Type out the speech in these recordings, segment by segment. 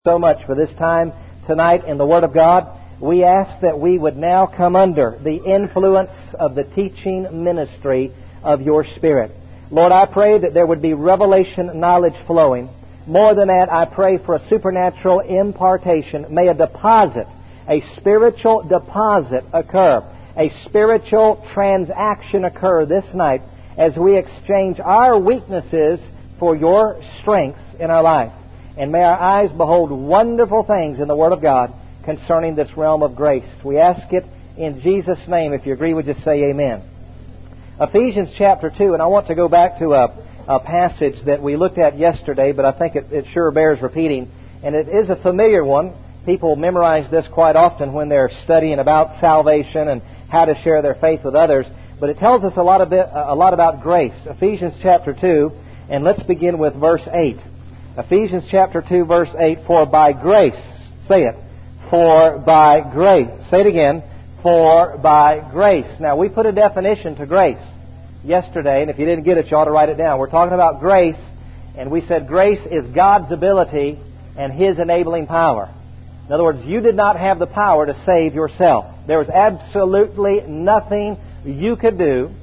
So much for this time tonight in the Word of God. We ask that we would now come under the influence of the teaching ministry of your Spirit. Lord, I pray that there would be revelation knowledge flowing. More than that, I pray for a supernatural impartation. May a deposit, a spiritual deposit occur. A spiritual transaction occur this night as we exchange our weaknesses for your strengths in our life. And may our eyes behold wonderful things in the Word of God concerning this realm of grace. We ask it in Jesus' name. If you agree, would just say amen. Ephesians chapter 2, and I want to go back to a passage that we looked at yesterday, but I think it sure bears repeating. And it is a familiar one. People memorize this quite often when they're studying about salvation and how to share their faith with others. But it tells us a lot about grace. Ephesians chapter 2, and let's begin with verse 8. Ephesians chapter 2, verse 8, for by grace, say it, for by grace. Say it again, for by grace. Now, we put a definition to grace yesterday, and if you didn't get it, you ought to write it down. We're talking about grace, and we said grace is God's ability and His enabling power. In other words, you did not have the power to save yourself. There was absolutely nothing you could do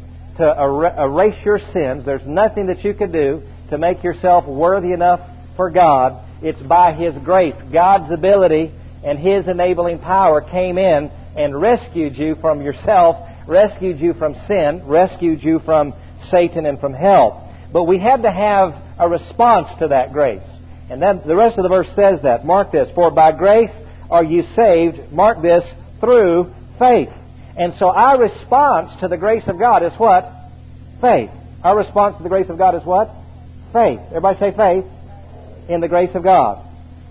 to erase your sins. There's nothing that you could do to make yourself worthy enough for God. It's by His grace. God's ability and His enabling power came in and rescued you from yourself, rescued you from sin, rescued you from Satan and from hell. But we had to have a response to that grace. And then the rest of the verse says that. Mark this. For by grace are you saved, mark this, through faith. And so our response to the grace of God is what? Faith. Our response to the grace of God is what? Faith. Everybody say faith. In the grace of God.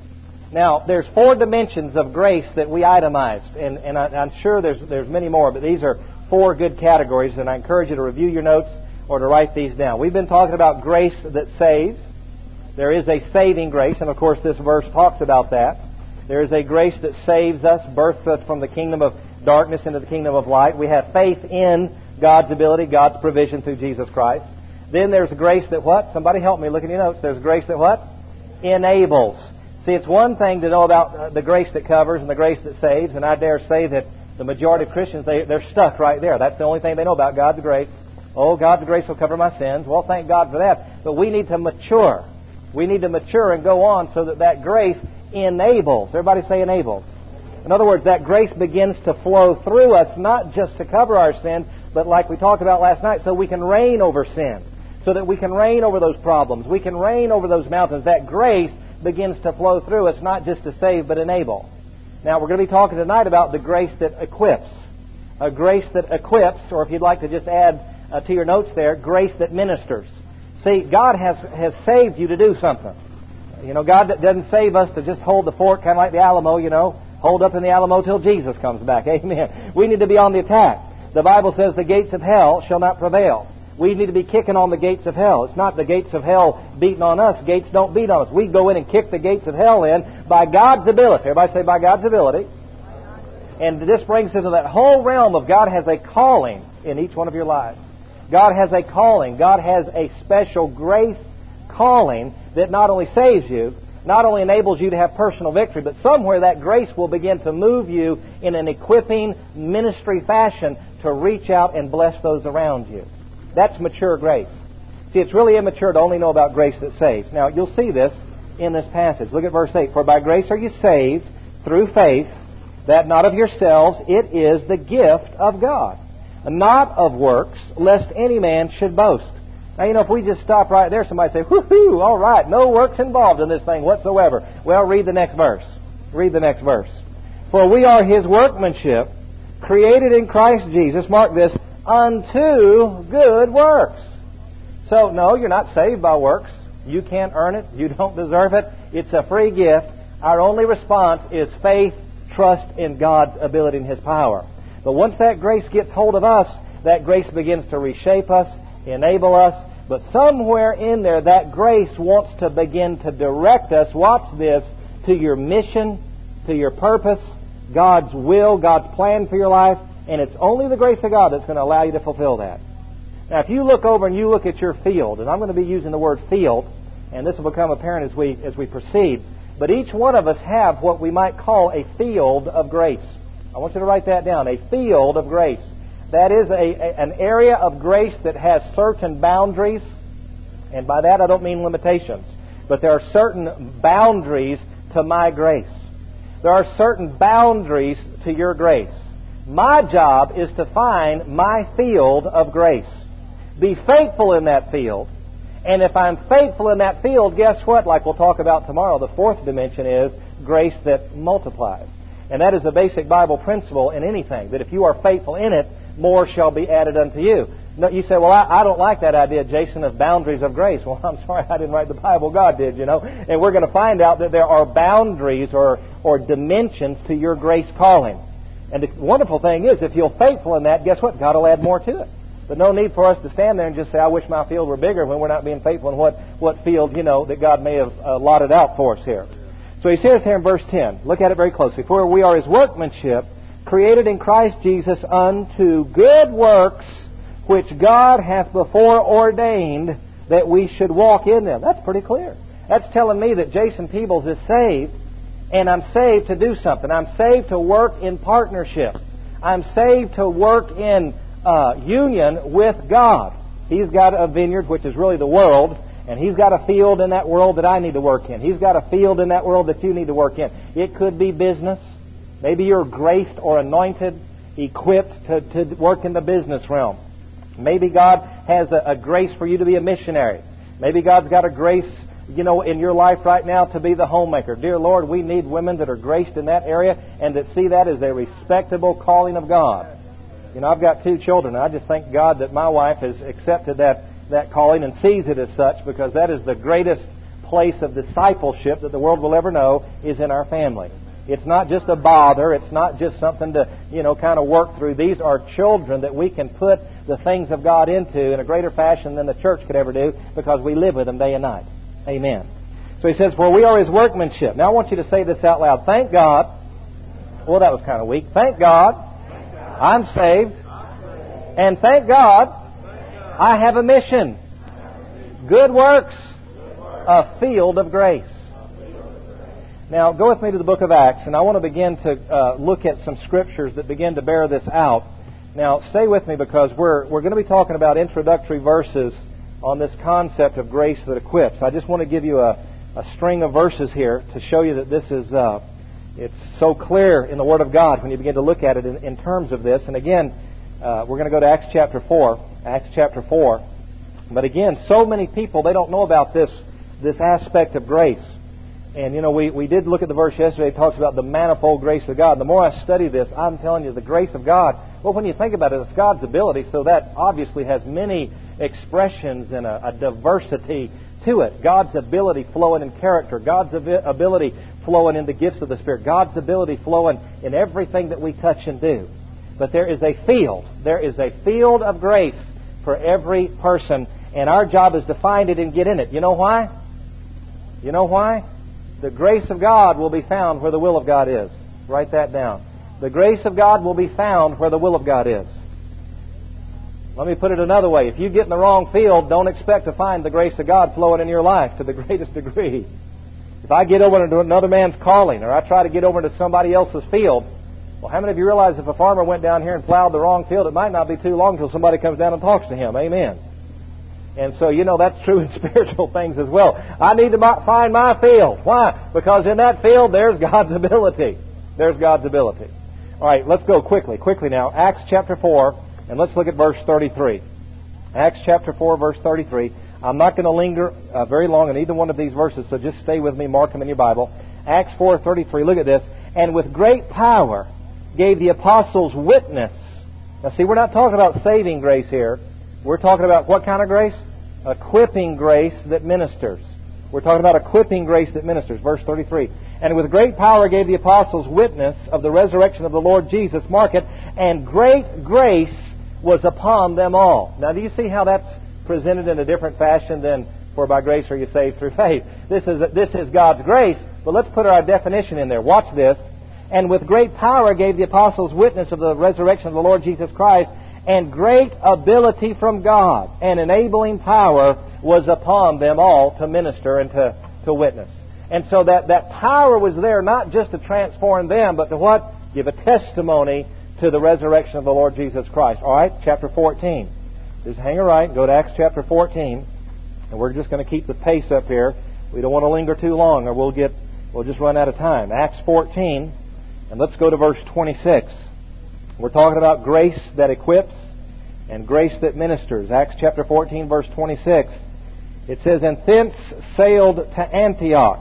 Now, there's 4 dimensions of grace that we itemized, and I'm sure there's many more, but these are 4 good categories, and I encourage you to review your notes or to write these down. We've been talking about grace that saves. There is a saving grace, and of course this verse talks about that. There is a grace that saves us, births us from the kingdom of darkness into the kingdom of light. We have faith in God's ability, God's provision through Jesus Christ. Then there's grace that what? Somebody help me, look in your notes. There's grace that what? Enables. See, it's one thing to know about the grace that covers and the grace that saves, and I dare say that the majority of Christians, they're stuck right there. That's the only thing they know about God's grace. Oh, God's grace will cover my sins. Well, thank God for that. But we need to mature. We need to mature and go on so that grace enables. Everybody say enables. In other words, that grace begins to flow through us, not just to cover our sins, but like we talked about last night, so we can reign over sin. So that we can reign over those problems. We can reign over those mountains. That grace begins to flow through us, not just to save, but enable. Now, we're going to be talking tonight about the grace that equips. A grace that equips, or if you'd like to just add to your notes there, grace that ministers. See, God has saved you to do something. You know, God doesn't save us to just hold the fort, kind of like the Alamo, you know, hold up in the Alamo till Jesus comes back. Amen. We need to be on the attack. The Bible says the gates of hell shall not prevail. We need to be kicking on the gates of hell. It's not the gates of hell beating on us. Gates don't beat on us. We go in and kick the gates of hell in by God's ability. Everybody say by God's ability. And this brings us to that whole realm of God has a calling in each one of your lives. God has a calling. God has a special grace calling that not only saves you, not only enables you to have personal victory, but somewhere that grace will begin to move you in an equipping ministry fashion to reach out and bless those around you. That's mature grace. See, it's really immature to only know about grace that saves. Now, you'll see this in this passage. Look at verse 8. For by grace are you saved through faith, that not of yourselves, it is the gift of God, not of works, lest any man should boast. Now, you know, if we just stop right there, somebody say, whoo-hoo, all right, no works involved in this thing whatsoever. Well, read the next verse. Read the next verse. For we are His workmanship, created in Christ Jesus, mark this, unto good works. So, no, you're not saved by works. You can't earn it. You don't deserve it. It's a free gift. Our only response is faith, trust in God's ability and His power. But once that grace gets hold of us, that grace begins to reshape us, enable us. But somewhere in there, that grace wants to begin to direct us, watch this, to your mission, to your purpose, God's will, God's plan for your life. And it's only the grace of God that's going to allow you to fulfill that. Now, if you look over and you look at your field, and I'm going to be using the word field, and this will become apparent as we proceed, But each one of us have what we might call a field of grace. I want you to write that down, a field of grace. That is an area of grace that has certain boundaries, and by that I don't mean limitations, but there are certain boundaries to my grace. There are certain boundaries to your grace. My job is to find my field of grace. Be faithful in that field. And if I'm faithful in that field, guess what? Like we'll talk about tomorrow, the fourth dimension is grace that multiplies. And that is a basic Bible principle in anything, that if you are faithful in it, more shall be added unto you. No, you say, well, I don't like that idea, Jason, of boundaries of grace. Well, I'm sorry, I didn't write the Bible. God did, And we're going to find out that there are boundaries or dimensions to your grace calling. And the wonderful thing is, if you're faithful in that, guess what? God will add more to it. But no need for us to stand there and just say, I wish my field were bigger, when we're not being faithful in what field, that God may have allotted out for us here. So he says here in verse 10, look at it very closely. For we are His workmanship, created in Christ Jesus unto good works, which God hath before ordained that we should walk in them. That's pretty clear. That's telling me that Jason Peebles is saved, and I'm saved to do something. I'm saved to work in partnership. I'm saved to work in union with God. He's got a vineyard, which is really the world, and He's got a field in that world that I need to work in. He's got a field in that world that you need to work in. It could be business. Maybe you're graced or anointed, equipped to work in the business realm. Maybe God has a grace for you to be a missionary. Maybe God's got a grace, in your life right now to be the homemaker. Dear Lord, we need women that are graced in that area and that see that as a respectable calling of God. I've got 2 children, and I just thank God that my wife has accepted that calling and sees it as such, because that is the greatest place of discipleship that the world will ever know, is in our family. It's not just a bother. It's not just something to, kind of work through. These are children that we can put the things of God into in a greater fashion than the church could ever do, because we live with them day and night. Amen. So he says, for we are His workmanship. Now I want you to say this out loud. Thank God. Well, that was kind of weak. Thank God I'm saved. And thank God I have a mission. Good works. A field of grace. Now, go with me to the book of Acts, and I want to begin to look at some scriptures that begin to bear this out. Now, stay with me, because we're going to be talking about introductory verses on this concept of grace that equips. I just want to give you a string of verses here to show you that this is it's so clear in the Word of God when you begin to look at it in terms of this. And again, we're going to go to Acts chapter 4. Acts chapter 4. But again, so many people, they don't know about this aspect of grace. And, we did look at the verse yesterday. It talks about the manifold grace of God. The more I study this, I'm telling you, the grace of God, well, when you think about it, it's God's ability, so that obviously has many expressions and a diversity to it. God's ability flowing in character. God's ability flowing in the gifts of the Spirit. God's ability flowing in everything that we touch and do. But there is a field. There is a field of grace for every person, and our job is to find it and get in it. You know why? You know why? The grace of God will be found where the will of God is. Write that down. The grace of God will be found where the will of God is. Let me put it another way. If you get in the wrong field, don't expect to find the grace of God flowing in your life to the greatest degree. If I get over into another man's calling, or I try to get over into somebody else's field, well, how many of you realize if a farmer went down here and plowed the wrong field, it might not be too long until somebody comes down and talks to him? Amen. And so, that's true in spiritual things as well. I need to find my field. Why? Because in that field, there's God's ability. There's God's ability. All right, let's go quickly now. Acts chapter 4, and let's look at verse 33. Acts chapter 4, verse 33. I'm not going to linger very long in either one of these verses, so just stay with me, mark them in your Bible. Acts 4:33, look at this. And with great power gave the apostles witness. Now see, we're not talking about saving grace here. We're talking about what kind of grace? Equipping grace that ministers. We're talking about equipping grace that ministers. Verse 33. And with great power gave the apostles witness of the resurrection of the Lord Jesus. Mark it. And great grace was upon them all. Now do you see how that's presented in a different fashion than for by grace are you saved through faith? This is God's grace, but let's put our definition in there. Watch this. And with great power gave the apostles witness of the resurrection of the Lord Jesus Christ, and great ability from God and enabling power was upon them all to minister and to witness. And so that power was there not just to transform them, but to what? Give a testimony to the resurrection of the Lord Jesus Christ. All right, chapter 14. Just hang a right, go to Acts chapter 14, and we're just going to keep the pace up here. We don't want to linger too long, or we'll just run out of time. Acts 14, and let's go to verse 26. We're talking about grace that equips and grace that ministers. Acts chapter 14, verse 26. It says, "And thence sailed to Antioch."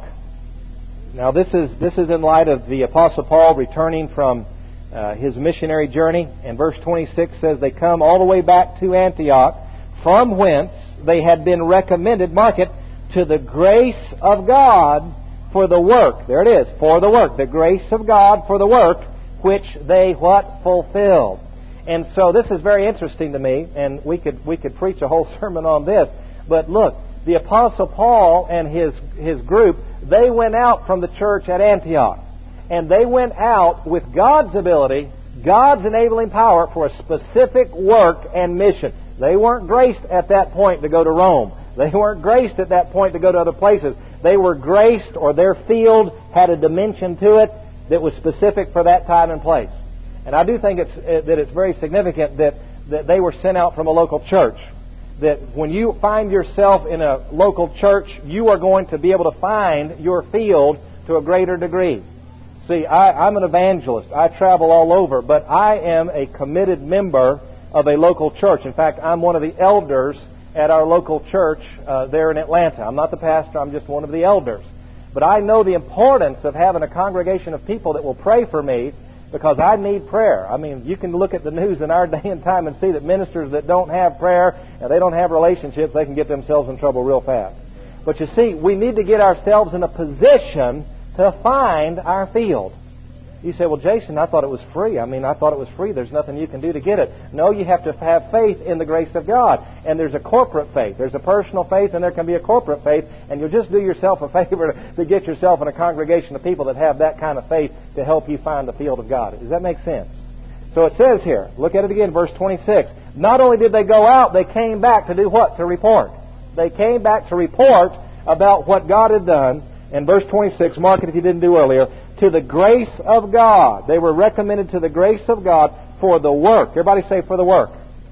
Now this is in light of the Apostle Paul returning from his missionary journey. And verse 26 says, "They come all the way back to Antioch, from whence they had been recommended," mark it, "to the grace of God for the work." There it is, for the work. The grace of God for the work which they what? Fulfilled. And so this is very interesting to me, and we could preach a whole sermon on this. But look, the Apostle Paul and his group, they went out from the church at Antioch. And they went out with God's ability, God's enabling power for a specific work and mission. They weren't graced at that point to go to Rome. They weren't graced at that point to go to other places. They were graced, or their field had a dimension to it that was specific for that time and place. And I do think it's very significant that they were sent out from a local church. That when you find yourself in a local church, you are going to be able to find your field to a greater degree. See, I'm an evangelist. I travel all over, but I am a committed member of a local church. In fact, I'm one of the elders at our local church there in Atlanta. I'm not the pastor, I'm just one of the elders. But I know the importance of having a congregation of people that will pray for me, because I need prayer. I mean, you can look at the news in our day and time and see that ministers that don't have prayer and they don't have relationships, they can get themselves in trouble real fast. But you see, we need to get ourselves in a position to find our field. You say, "Well, Jason, I thought it was free." I thought it was free. There's nothing you can do to get it. No, you have to have faith in the grace of God. And there's a corporate faith. There's a personal faith, and there can be a corporate faith. And you'll just do yourself a favor to get yourself in a congregation of people that have that kind of faith to help you find the field of God. Does that make sense? So it says here, look at it again, verse 26. Not only did they go out, they came back to do what? To report. They came back to report about what God had done. And verse 26, mark it if you didn't do earlier, to the grace of God. They were recommended to the grace of God for the work. Everybody say, for the work.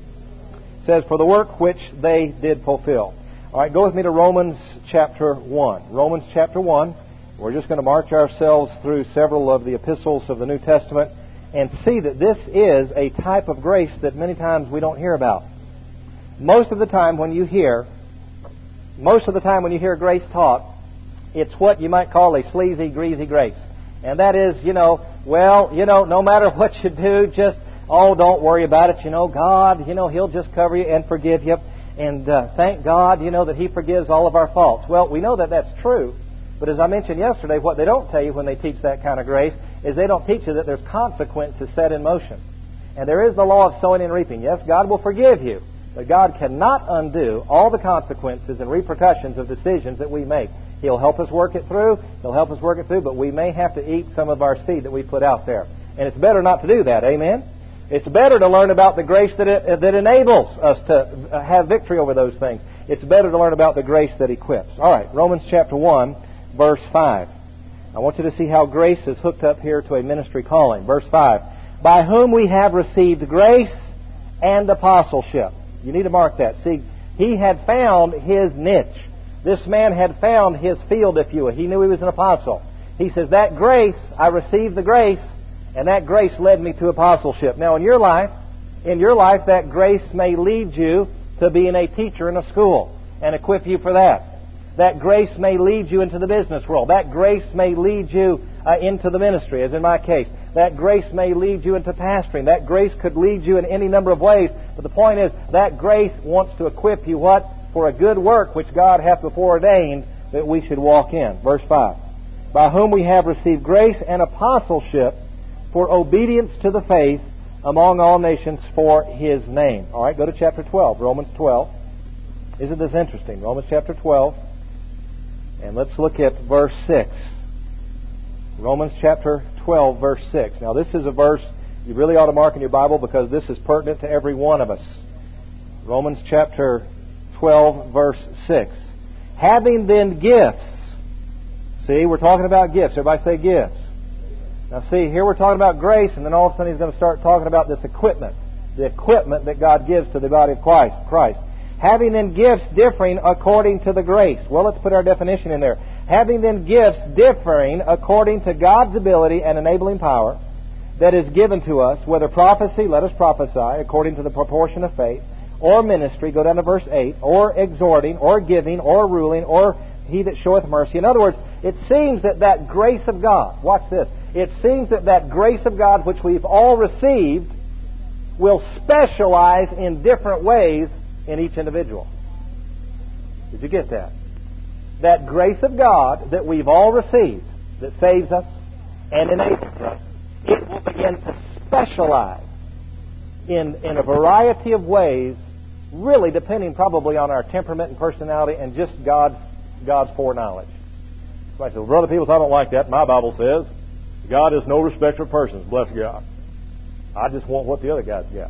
It says, for the work which they did fulfill. All right, go with me to Romans chapter 1. Romans chapter 1. We're just going to march ourselves through several of the epistles of the New Testament and see that this is a type of grace that many times we don't hear about. Most of the time when you hear grace taught, it's what you might call a sleazy, greasy grace. And that is, no matter what you do, just, don't worry about it. God, He'll just cover you and forgive you. And thank God, that He forgives all of our faults. Well, we know that that's true. But as I mentioned yesterday, what they don't tell you when they teach that kind of grace is they don't teach you that there's consequences set in motion. And there is the law of sowing and reaping. Yes, God will forgive you, but God cannot undo all the consequences and repercussions of decisions that we make. He'll help us work it through. But we may have to eat some of our seed that we put out there. And it's better not to do that. Amen? It's better to learn about the grace that enables us to have victory over those things. It's better to learn about the grace that equips. All right, Romans chapter 1, verse 5. I want you to see how grace is hooked up here to a ministry calling. Verse 5. By whom we have received grace and apostleship. You need to mark that. See, he had found his niche. This man had found his field, if you will. He knew he was an apostle. He says, that grace, I received the grace, and that grace led me to apostleship. Now, in your life, that grace may lead you to being a teacher in a school and equip you for that. That grace may lead you into the business world. That grace may lead you into the ministry, as in my case. That grace may lead you into pastoring. That grace could lead you in any number of ways. But the point is, that grace wants to equip you what? For a good work which God hath before ordained that we should walk in. Verse 5. By whom we have received grace and apostleship for obedience to the faith among all nations for His name. All right, go to chapter 12, Romans 12. Isn't this interesting? Romans chapter 12. And let's look at verse 6. Romans chapter 12, verse 6. Now this is a verse you really ought to mark in your Bible because this is pertinent to every one of us. Romans chapter 12, verse 6. Having then gifts See, we're talking about gifts. Everybody say gifts. Now see, here we're talking about grace, and then all of a sudden he's going to start talking about this equipment. The equipment that God gives to the body of Christ. Having then gifts differing according to the grace. Well, let's put our definition in there. Having then gifts differing according to God's ability and enabling power that is given to us, whether prophecy, let us prophesy, according to the proportion of faith, or ministry, go down to verse 8, or exhorting, or giving, or ruling, or he that showeth mercy. In other words, it seems that grace of God, watch this, it seems that grace of God which we've all received will specialize in different ways in each individual. Did you get that? That grace of God that we've all received, that saves us and enables us, it will begin to specialize in a variety of ways, really depending probably on our temperament and personality and just God's foreknowledge. Somebody says, well, brother, people, I don't like that. My Bible says God is no respecter of persons. Bless God. I just want what the other guy's got.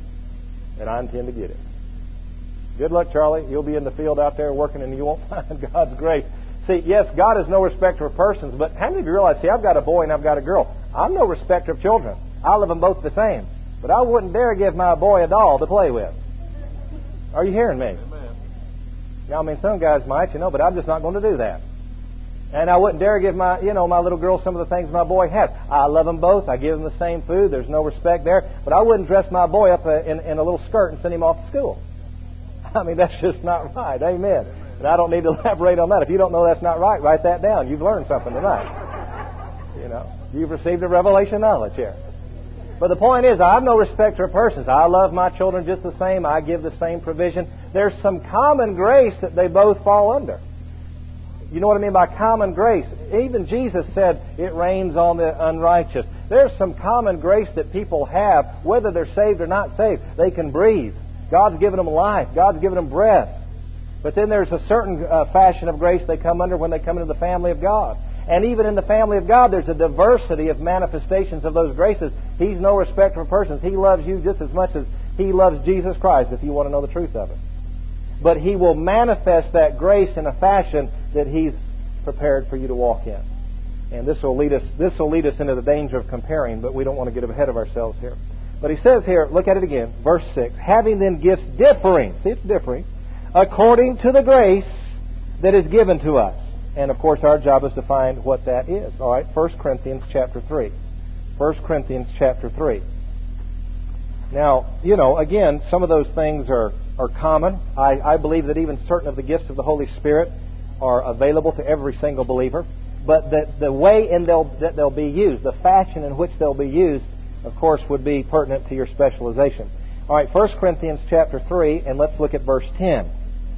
And I intend to get it. Good luck, Charlie. You'll be in the field out there working and you won't find God's grace. See, yes, God is no respecter of persons, but how many of you realize, see, I've got a boy and I've got a girl. I'm no respecter of children. I love them both the same. But I wouldn't dare give my boy a doll to play with. Are you hearing me? Amen. Now, I mean, some guys might, but I'm just not going to do that. And I wouldn't dare give my little girl some of the things my boy has. I love them both. I give them the same food. There's no respect there. But I wouldn't dress my boy up in a little skirt and send him off to school. I mean, that's just not right. Amen. And I don't need to elaborate on that. If you don't know that's not right, write that down. You've learned something tonight. You've received a revelation knowledge here. But the point is, I'm no respecter of persons. I love my children just the same. I give the same provision. There's some common grace that they both fall under. You know what I mean by common grace? Even Jesus said it rains on the unrighteous. There's some common grace that people have, whether they're saved or not saved. They can breathe. God's given them life. God's given them breath. But then there's a certain fashion of grace they come under when they come into the family of God. And even in the family of God, there's a diversity of manifestations of those graces. He's no respecter of persons. He loves you just as much as He loves Jesus Christ, if you want to know the truth of it. But He will manifest that grace in a fashion that He's prepared for you to walk in. And this will lead us into the danger of comparing, but we don't want to get ahead of ourselves here. But he says here, look at it again, verse 6, having then gifts differing, see, it's differing, according to the grace that is given to us. And, of course, our job is to find what that is. All right, 1 Corinthians chapter 3. 1 Corinthians chapter 3. Now, again, some of those things are common. I believe that even certain of the gifts of the Holy Spirit are available to every single believer. But the way that they'll be used, the fashion in which they'll be used, of course, would be pertinent to your specialization. All right, 1 Corinthians chapter 3, and let's look at verse 10.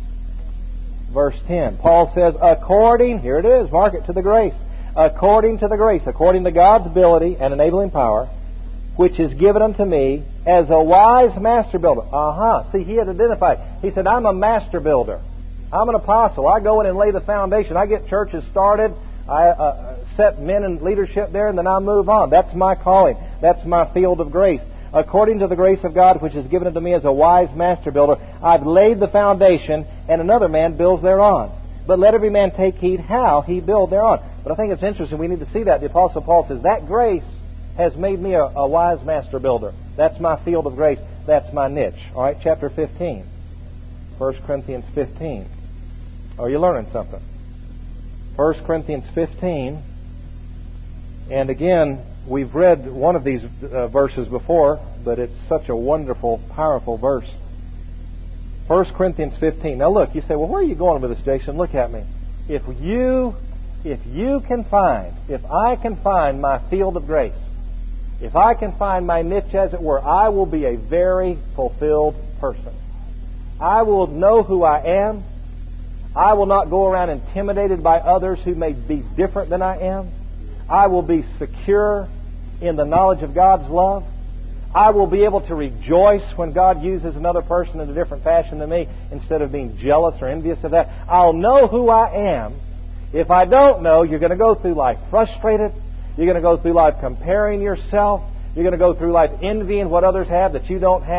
Verse 10. Paul says, according, here it is, mark it, to the grace. According to the grace, according to God's ability and enabling power, which is given unto me as a wise master builder. See, he had identified. He said, I'm a master builder. I'm an apostle. I go in and lay the foundation. I get churches started. I set men in leadership there, and then I move on. That's my calling. That's my field of grace. According to the grace of God, which is given unto me as a wise master builder, I've laid the foundation, and another man builds thereon. But let every man take heed how he build thereon. But I think it's interesting. We need to see that. The Apostle Paul says, that grace has made me a wise master builder. That's my field of grace. That's my niche. All right, chapter 15. 1 Corinthians 15. Are you learning something? 1 Corinthians 15. And again, we've read one of these verses before, but it's such a wonderful, powerful verse. 1 Corinthians 15. Now look, you say, well, where are you going with this, Jason? Look at me. If I can find my field of grace, if I can find my niche, as it were, I will be a very fulfilled person. I will know who I am. I will not go around intimidated by others who may be different than I am. I will be secure in the knowledge of God's love. I will be able to rejoice when God uses another person in a different fashion than me instead of being jealous or envious of that. I'll know who I am. If I don't know, you're going to go through life frustrated. You're going to go through life comparing yourself. You're going to go through life envying what others have that you don't have,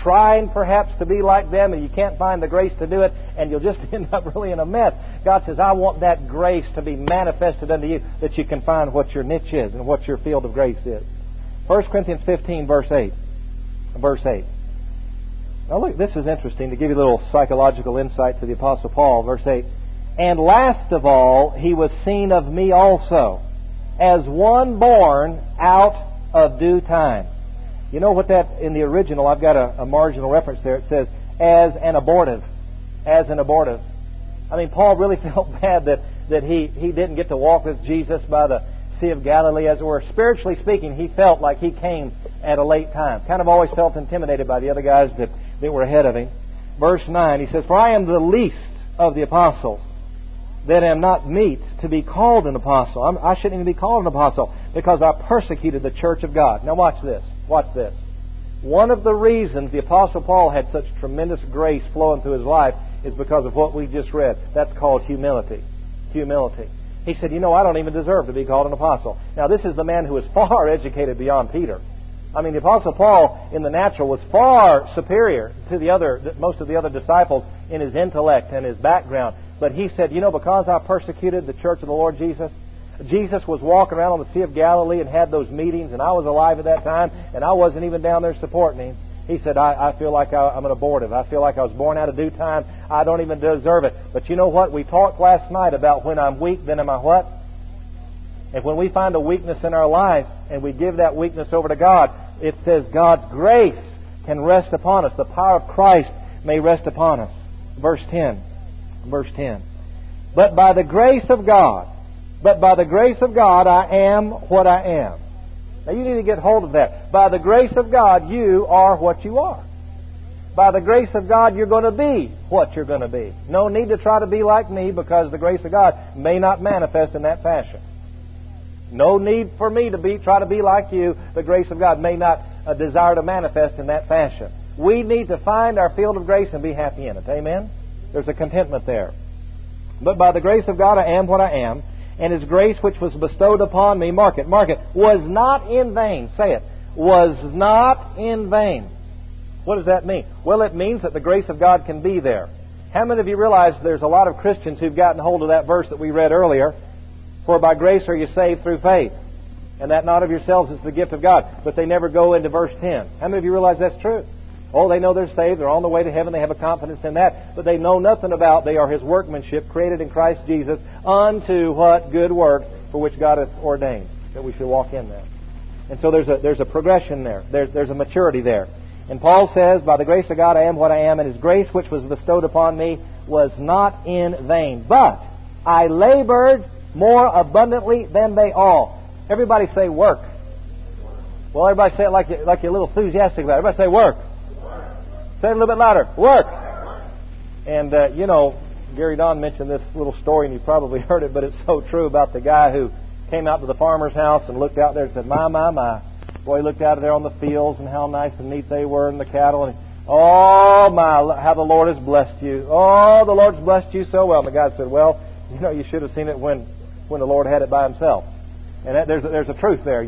trying perhaps to be like them and you can't find the grace to do it, and you'll just end up really in a mess. God says, I want that grace to be manifested unto you, that you can find what your niche is and what your field of grace is. 1 Corinthians 15, verse 8. Verse 8. Now look, this is interesting to give you a little psychological insight to the Apostle Paul. Verse 8. And last of all, he was seen of me also, as one born out of due time. You know what that, in the original, I've got a marginal reference there. It says, as an abortive. As an abortive. I mean, Paul really felt bad that he didn't get to walk with Jesus by the Sea of Galilee, as it were. Spiritually speaking, he felt like he came at a late time. Kind of always felt intimidated by the other guys that were ahead of him. Verse 9, he says, For I am the least of the apostles, that am not meet to be called an apostle. I shouldn't even be called an apostle, because I persecuted the church of God. Now watch this. Watch this. One of the reasons the Apostle Paul had such tremendous grace flowing through his life is because of what we just read. That's called humility. Humility. He said, I don't even deserve to be called an apostle. Now this is the man who was far educated beyond Peter. I mean, the Apostle Paul in the natural was far superior to most of the other disciples in his intellect and his background. But he said, because I persecuted the church of the Lord Jesus, Jesus was walking around on the Sea of Galilee and had those meetings, and I was alive at that time, and I wasn't even down there supporting him. He said, I feel like I'm an abortive. I feel like I was born out of due time. I don't even deserve it. But you know what? We talked last night about when I'm weak, then am I what? And when we find a weakness in our life and we give that weakness over to God, it says God's grace can rest upon us. The power of Christ may rest upon us. Verse 10. Verse 10. But by the grace of God, I am what I am. Now you need to get hold of that. By the grace of God, you are what you are. By the grace of God, you're going to be what you're going to be. No need to try to be like me, because the grace of God may not manifest in that fashion. No need for me to try to be like you. The grace of God may not desire to manifest in that fashion. We need to find our field of grace and be happy in it. Amen? There's a contentment there. But by the grace of God, I am what I am. And His grace which was bestowed upon me, mark it, was not in vain. Say it. Was not in vain. What does that mean? Well, it means that the grace of God can be there. How many of you realize there's a lot of Christians who've gotten hold of that verse that we read earlier? For by grace are you saved through faith, and that not of yourselves is the gift of God. But they never go into verse 10. How many of you realize that's true? Oh, they know they're saved, they're on the way to heaven, they have a confidence in that, but they know nothing about they are His workmanship, created in Christ Jesus, unto what good works for which God hath ordained, that we should walk in them. And so there's a progression there. There's a maturity there. And Paul says, by the grace of God I am what I am, and His grace which was bestowed upon me was not in vain. But I labored more abundantly than they all. Everybody say work. Well, everybody say it like you're a little enthusiastic about it. Everybody say work. Say it a little bit louder. Work. And, Gary Don mentioned this little story, and you probably heard it, but it's so true, about the guy who came out to the farmer's house and looked out there and said, my. Boy, he looked out there on the fields and how nice and neat they were, and the cattle. And oh, my, how the Lord has blessed you. Oh, the Lord's blessed you so well. And the guy said, well, you should have seen it when the Lord had it by Himself. And there's a truth there,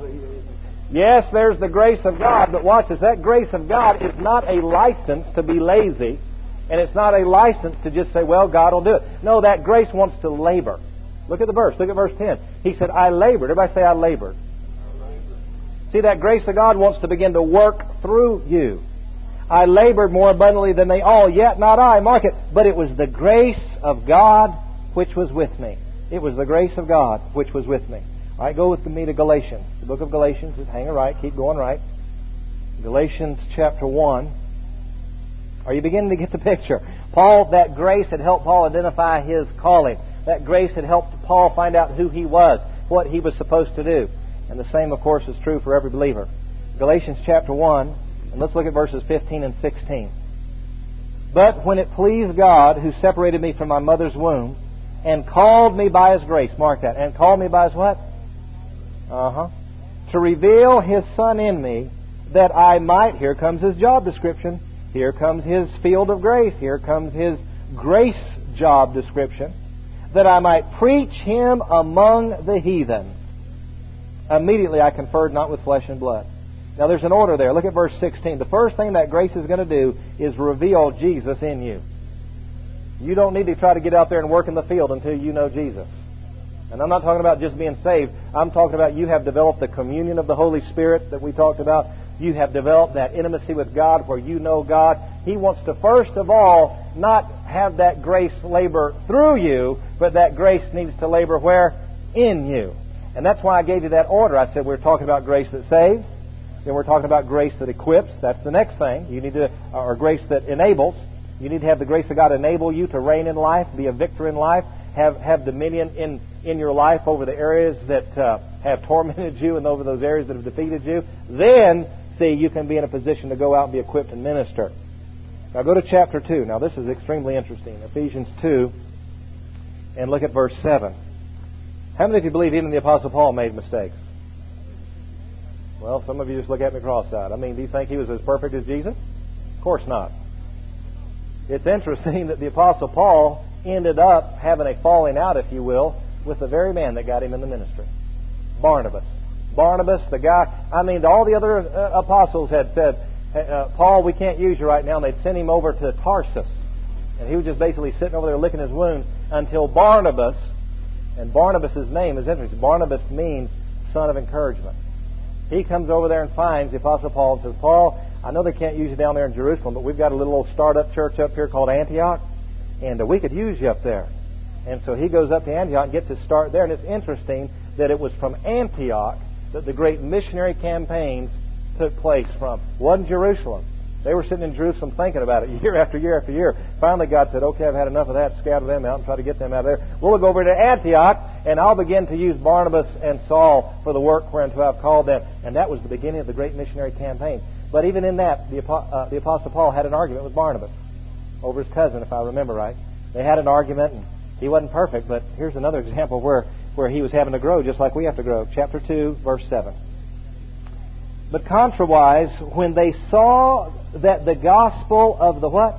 Yes, there's the grace of God, but watch this. That grace of God is not a license to be lazy, and it's not a license to just say, well, God will do it. No, that grace wants to labor. Look at the verse. Look at verse 10. He said, I labored. Everybody say, I labored. See, that grace of God wants to begin to work through you. I labored more abundantly than they all, yet not I, mark it, but it was the grace of God which was with me. It was the grace of God which was with me. All right, go with me to Galatians. The book of Galatians. Just hang it right. Keep going right. Galatians chapter 1. Are you beginning to get the picture? Paul, that grace had helped Paul identify his calling. That grace had helped Paul find out who he was, what he was supposed to do. And the same, of course, is true for every believer. Galatians chapter 1, and let's look at verses 15 and 16. But when it pleased God, who separated me from my mother's womb, and called me by His grace, mark that, and called me by His what? To reveal His Son in me, that I might, here comes His job description, here comes His field of grace, here comes His grace job description, that I might preach Him among the heathen. Immediately I conferred not with flesh and blood. Now there's an order there. Look at verse 16. The first thing that grace is going to do is reveal Jesus in you. You don't need to try to get out there and work in the field until you know Jesus. And I'm not talking about just being saved. I'm talking about you have developed the communion of the Holy Spirit that we talked about. You have developed that intimacy with God where you know God. He wants to first of all not have that grace labor through you, but that grace needs to labor where? In you. And that's why I gave you that order. I said we're talking about grace that saves. Then we're talking about grace that equips. That's the next thing. You need to, or grace that enables. You need to have the grace of God enable you to reign in life, be a victor in life, have dominion in your life over the areas that have tormented you and over those areas that have defeated you. Then, see, you can be in a position to go out and be equipped and minister. Now go to chapter 2. Now this is extremely interesting. Ephesians 2, and look at verse 7. How many of you believe even the Apostle Paul made mistakes? Well, some of you just look at me cross-eyed. I mean, do you think he was as perfect as Jesus? Of course not. It's interesting that the Apostle Paul ended up having a falling out, if you will, with the very man that got him in the ministry. Barnabas. Barnabas, the guy, I mean, all the other apostles had said, Paul, we can't use you right now, and they'd send him over to Tarsus. And he was just basically sitting over there licking his wound until Barnabas, and Barnabas' name is interesting. Barnabas means son of encouragement. He comes over there and finds the Apostle Paul and says, Paul, I know they can't use you down there in Jerusalem, but we've got a little old startup church up here called Antioch, and we could use you up there. And so he goes up to Antioch and gets his start there. And it's interesting that it was from Antioch that the great missionary campaigns took place from. It wasn't Jerusalem. They were sitting in Jerusalem thinking about it year after year after year. Finally, God said, okay, I've had enough of that. Scatter them out and try to get them out of there. We'll go over to Antioch, and I'll begin to use Barnabas and Saul for the work whereunto I've called them. And that was the beginning of the great missionary campaign. But even in that, the Apostle Paul had an argument with Barnabas over his cousin, if I remember right. They had an argument, and he wasn't perfect, but here's another example where he was having to grow just like we have to grow. Chapter 2, verse 7. But contrariwise, when they saw that the gospel of the what?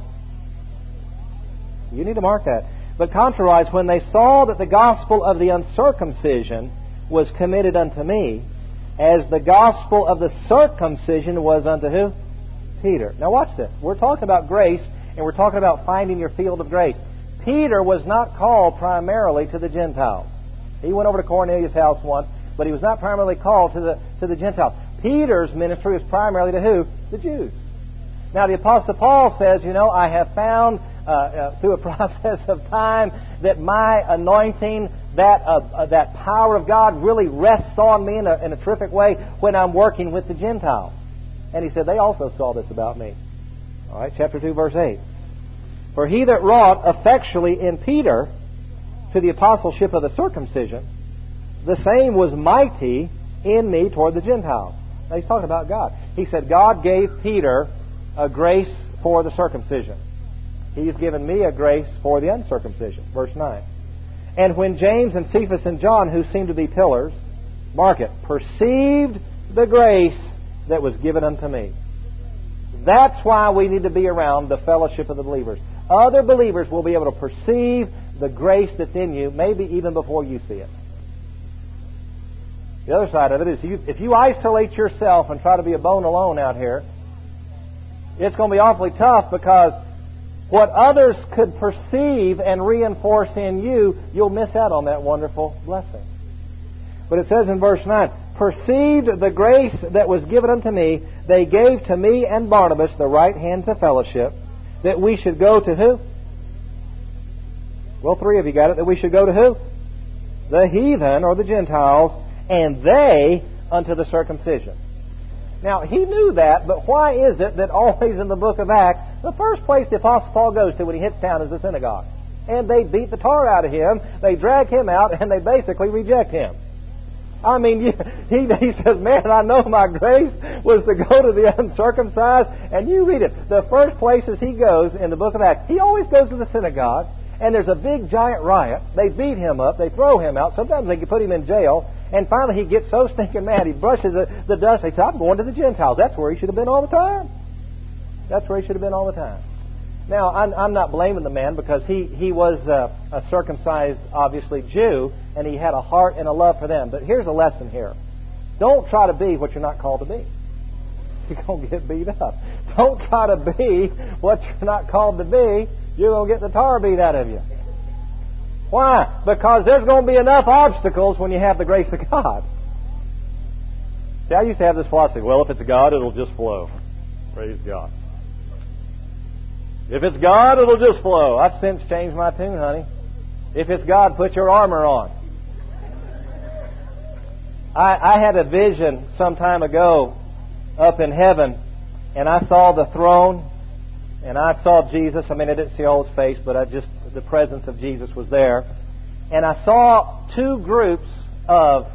You need to mark that. But contrariwise, when they saw that the gospel of the uncircumcision was committed unto me, as the gospel of the circumcision was unto who? Peter. Now watch this. We're talking about grace, and we're talking about finding your field of grace. Peter was not called primarily to the Gentiles. He went over to Cornelius' house once, but he was not primarily called to the Gentiles. Peter's ministry was primarily to who? The Jews. Now the Apostle Paul says, I have found through a process of time that my anointing, that power of God really rests on me in a terrific way when I'm working with the Gentiles. And he said, they also saw this about me. All right, chapter 2, verse 8. For he that wrought effectually in Peter to the apostleship of the circumcision, the same was mighty in me toward the Gentiles. Now he's talking about God. He said, God gave Peter a grace for the circumcision. He's given me a grace for the uncircumcision. Verse 9. And when James and Cephas and John, who seemed to be pillars, mark it, perceived the grace that was given unto me. That's why we need to be around the fellowship of the believers. Other believers will be able to perceive the grace that's in you, maybe even before you see it. The other side of it is if you isolate yourself and try to be a bone alone out here, it's going to be awfully tough because what others could perceive and reinforce in you, you'll miss out on that wonderful blessing. But it says in verse 9, perceived the grace that was given unto me, they gave to me and Barnabas the right hands of fellowship, that we should go to who? Well, 3 of you got it. That we should go to who? The heathen or the Gentiles, and they unto the circumcision. Now, he knew that, but why is it that always in the book of Acts, the first place the Apostle Paul goes to when he hits town is the synagogue? And they beat the tar out of him, they drag him out, and they basically reject him. I mean, he says, man, I know my grace was to go to the uncircumcised. And you read it. The first places he goes in the book of Acts, he always goes to the synagogue, and there's a big giant riot. They beat him up. They throw him out. Sometimes they can put him in jail. And finally he gets so stinking mad, he brushes the dust. He says, I'm going to the Gentiles. That's where he should have been all the time. That's where he should have been all the time. Now, I'm not blaming the man because he was a circumcised, obviously, Jew, and he had a heart and a love for them. But here's a lesson here. Don't try to be what you're not called to be. you're going to get beat up. Don't try to be what you're not called to be. You're going to get the tar beat out of you. Why? Because there's going to be enough obstacles when you have the grace of God. See, I used to have this philosophy, well, if it's God, it'll just flow. Praise God. If it's God, it'll just flow. I've since changed my tune, honey. If it's God, put your armor on. I had a vision some time ago up in heaven, and I saw the throne, and I saw Jesus. I mean, I didn't see all His face, but the presence of Jesus was there. And I saw two groups of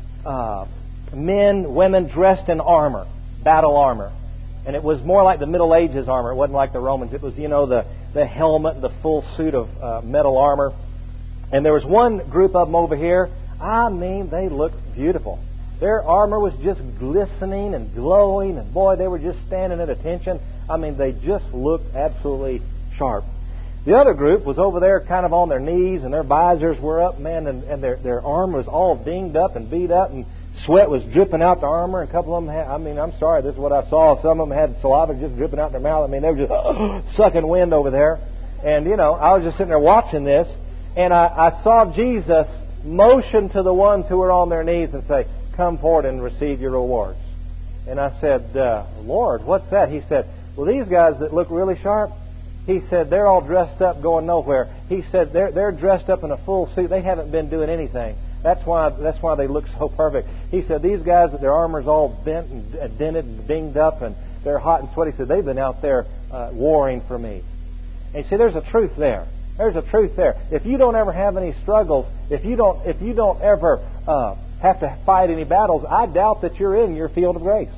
men, women dressed in armor, battle armor. And it was more like the Middle Ages armor. It wasn't like the Romans. It was, the helmet, the full suit of metal armor. And there was one group of them over here. I mean, they looked beautiful. Their armor was just glistening and glowing. And boy, they were just standing at attention. I mean, they just looked absolutely sharp. The other group was over there kind of on their knees, and their visors were up, man, and their armor was all dinged up and beat up, and sweat was dripping out the armor. And a couple of them had, I'm sorry, this is what I saw. Some of them had saliva just dripping out their mouth. I mean, they were just sucking wind over there. And, I was just sitting there watching this, and I saw Jesus motion to the ones who were on their knees and say, come forward and receive your rewards. And I said, Lord, what's that? He said, well, these guys that look really sharp, he said, they're all dressed up going nowhere. He said, they're dressed up in a full suit. They haven't been doing anything. That's why they look so perfect. He said, these guys, their armor's all bent and dented and dinged up, and they're hot and sweaty. He said, they've been out there warring for me. And you see, there's a truth there. There's a truth there. If you don't ever have any struggles, if you don't ever have to fight any battles, I doubt that you're in your field of grace.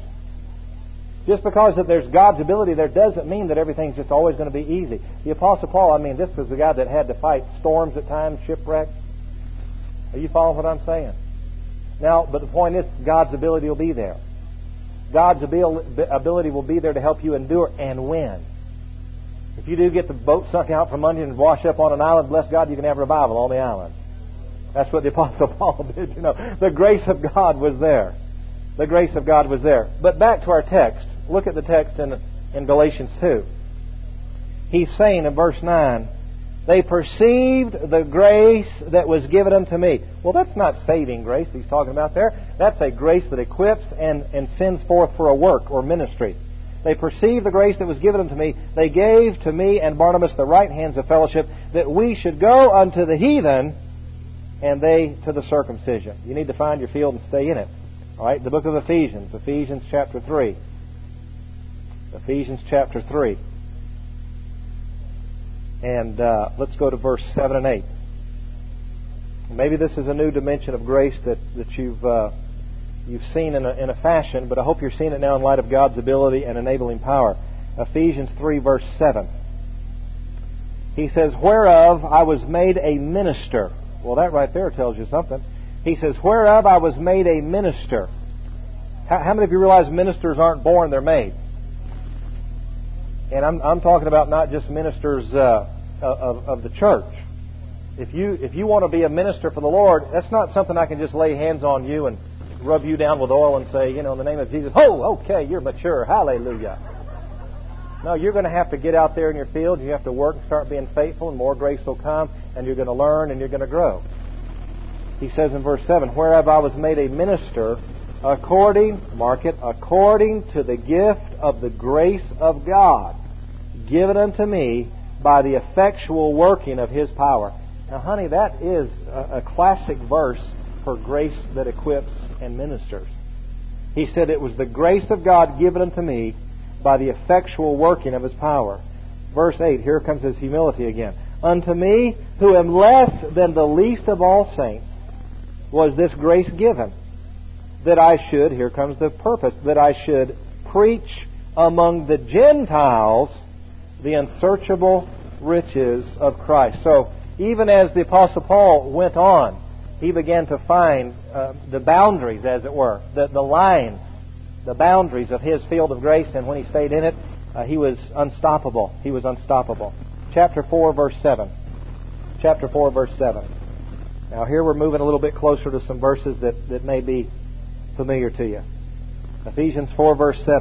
Just because that there's God's ability there doesn't mean that everything's just always going to be easy. The Apostle Paul, this was the guy that had to fight storms at times, shipwrecks. Are you following what I'm saying? Now, but the point is, God's ability will be there. God's ability will be there to help you endure and win. If you do get the boat sunk out from under you and wash up on an island, bless God, you can have revival on the island. That's what the Apostle Paul did. The grace of God was there. The grace of God was there. But back to our text. Look at the text in Galatians 2. He's saying in verse 9, they perceived the grace that was given unto me. Well, that's not saving grace he's talking about there. That's a grace that equips and sends forth for a work or ministry. They perceived the grace that was given unto me. They gave to me and Barnabas the right hands of fellowship, that we should go unto the heathen, and they to the circumcision. You need to find your field and stay in it. All right, the book of Ephesians, Ephesians chapter 3. Ephesians chapter 3. And let's go to verse 7 and 8. Maybe this is a new dimension of grace that you've seen in a fashion, but I hope you're seeing it now in light of God's ability and enabling power. Ephesians 3, verse 7. He says, whereof I was made a minister. Well, that right there tells you something. He says, whereof I was made a minister. How many of you realize ministers aren't born, they're made? And I'm talking about not just ministers of the church. If you want to be a minister for the Lord, that's not something I can just lay hands on you and rub you down with oil and say, in the name of Jesus, oh, okay, you're mature, hallelujah. No, you're going to have to get out there in your field. You have to work and start being faithful, and more grace will come, and you're going to learn and you're going to grow. He says in verse 7, whereof I was made a minister according to the gift of the grace of God, given unto me by the effectual working of His power. Now, honey, that is a classic verse for grace that equips and ministers. He said it was the grace of God given unto me by the effectual working of His power. Verse 8, here comes His humility again. Unto me, who am less than the least of all saints, was this grace given, that I should, here comes the purpose, that I should preach among the Gentiles the unsearchable riches of Christ. So, even as the Apostle Paul went on, he began to find the boundaries, as it were, the lines, the boundaries of his field of grace, and when he stayed in it, he was unstoppable. He was unstoppable. Chapter 4, verse 7. Chapter 4, verse 7. Now here we're moving a little bit closer to some verses that may be familiar to you. Ephesians 4, verse 7.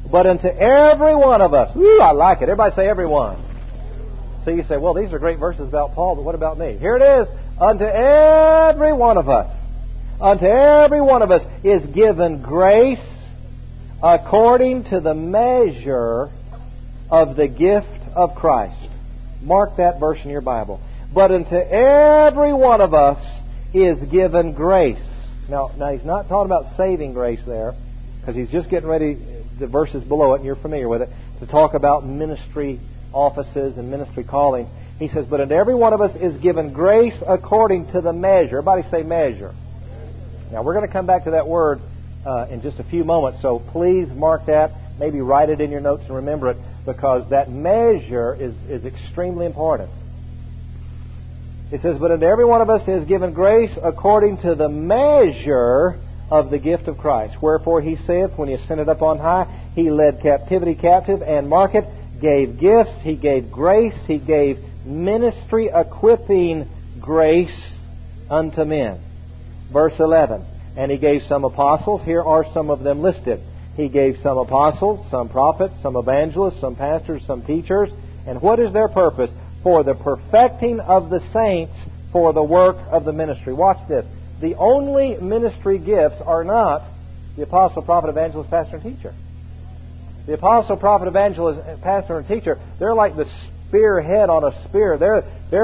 But unto every one of us. Woo, I like it. Everybody say everyone. So you say, well, these are great verses about Paul, but what about me? Here it is. Unto every one of us. Unto every one of us is given grace according to the measure of the gift of Christ. Mark that verse in your Bible. But unto every one of us is given grace. Now he's not talking about saving grace there, because he's just getting ready, the verses below it, and you're familiar with it, to talk about ministry offices and ministry calling. He says, but unto every one of us is given grace according to the measure. Everybody say measure. Now we're going to come back to that word in just a few moments, so please mark that. Maybe write it in your notes and remember it, because that measure is extremely important. It says, but unto every one of us is given grace according to the measure of the gift of Christ. Wherefore he saith, when he ascended up on high, he led captivity captive, and mark it, gave gifts, he gave grace, he gave ministry equipping grace unto men. Verse 11, and he gave some apostles. Here are some of them listed. He gave some apostles, some prophets, some evangelists, some pastors, some teachers. And what is their purpose? For the perfecting of the saints, for the work of the ministry. Watch this. The only ministry gifts are not the apostle, prophet, evangelist, pastor, and teacher. The apostle, prophet, evangelist, pastor, and teacher, they're like the spearhead on a spear. They're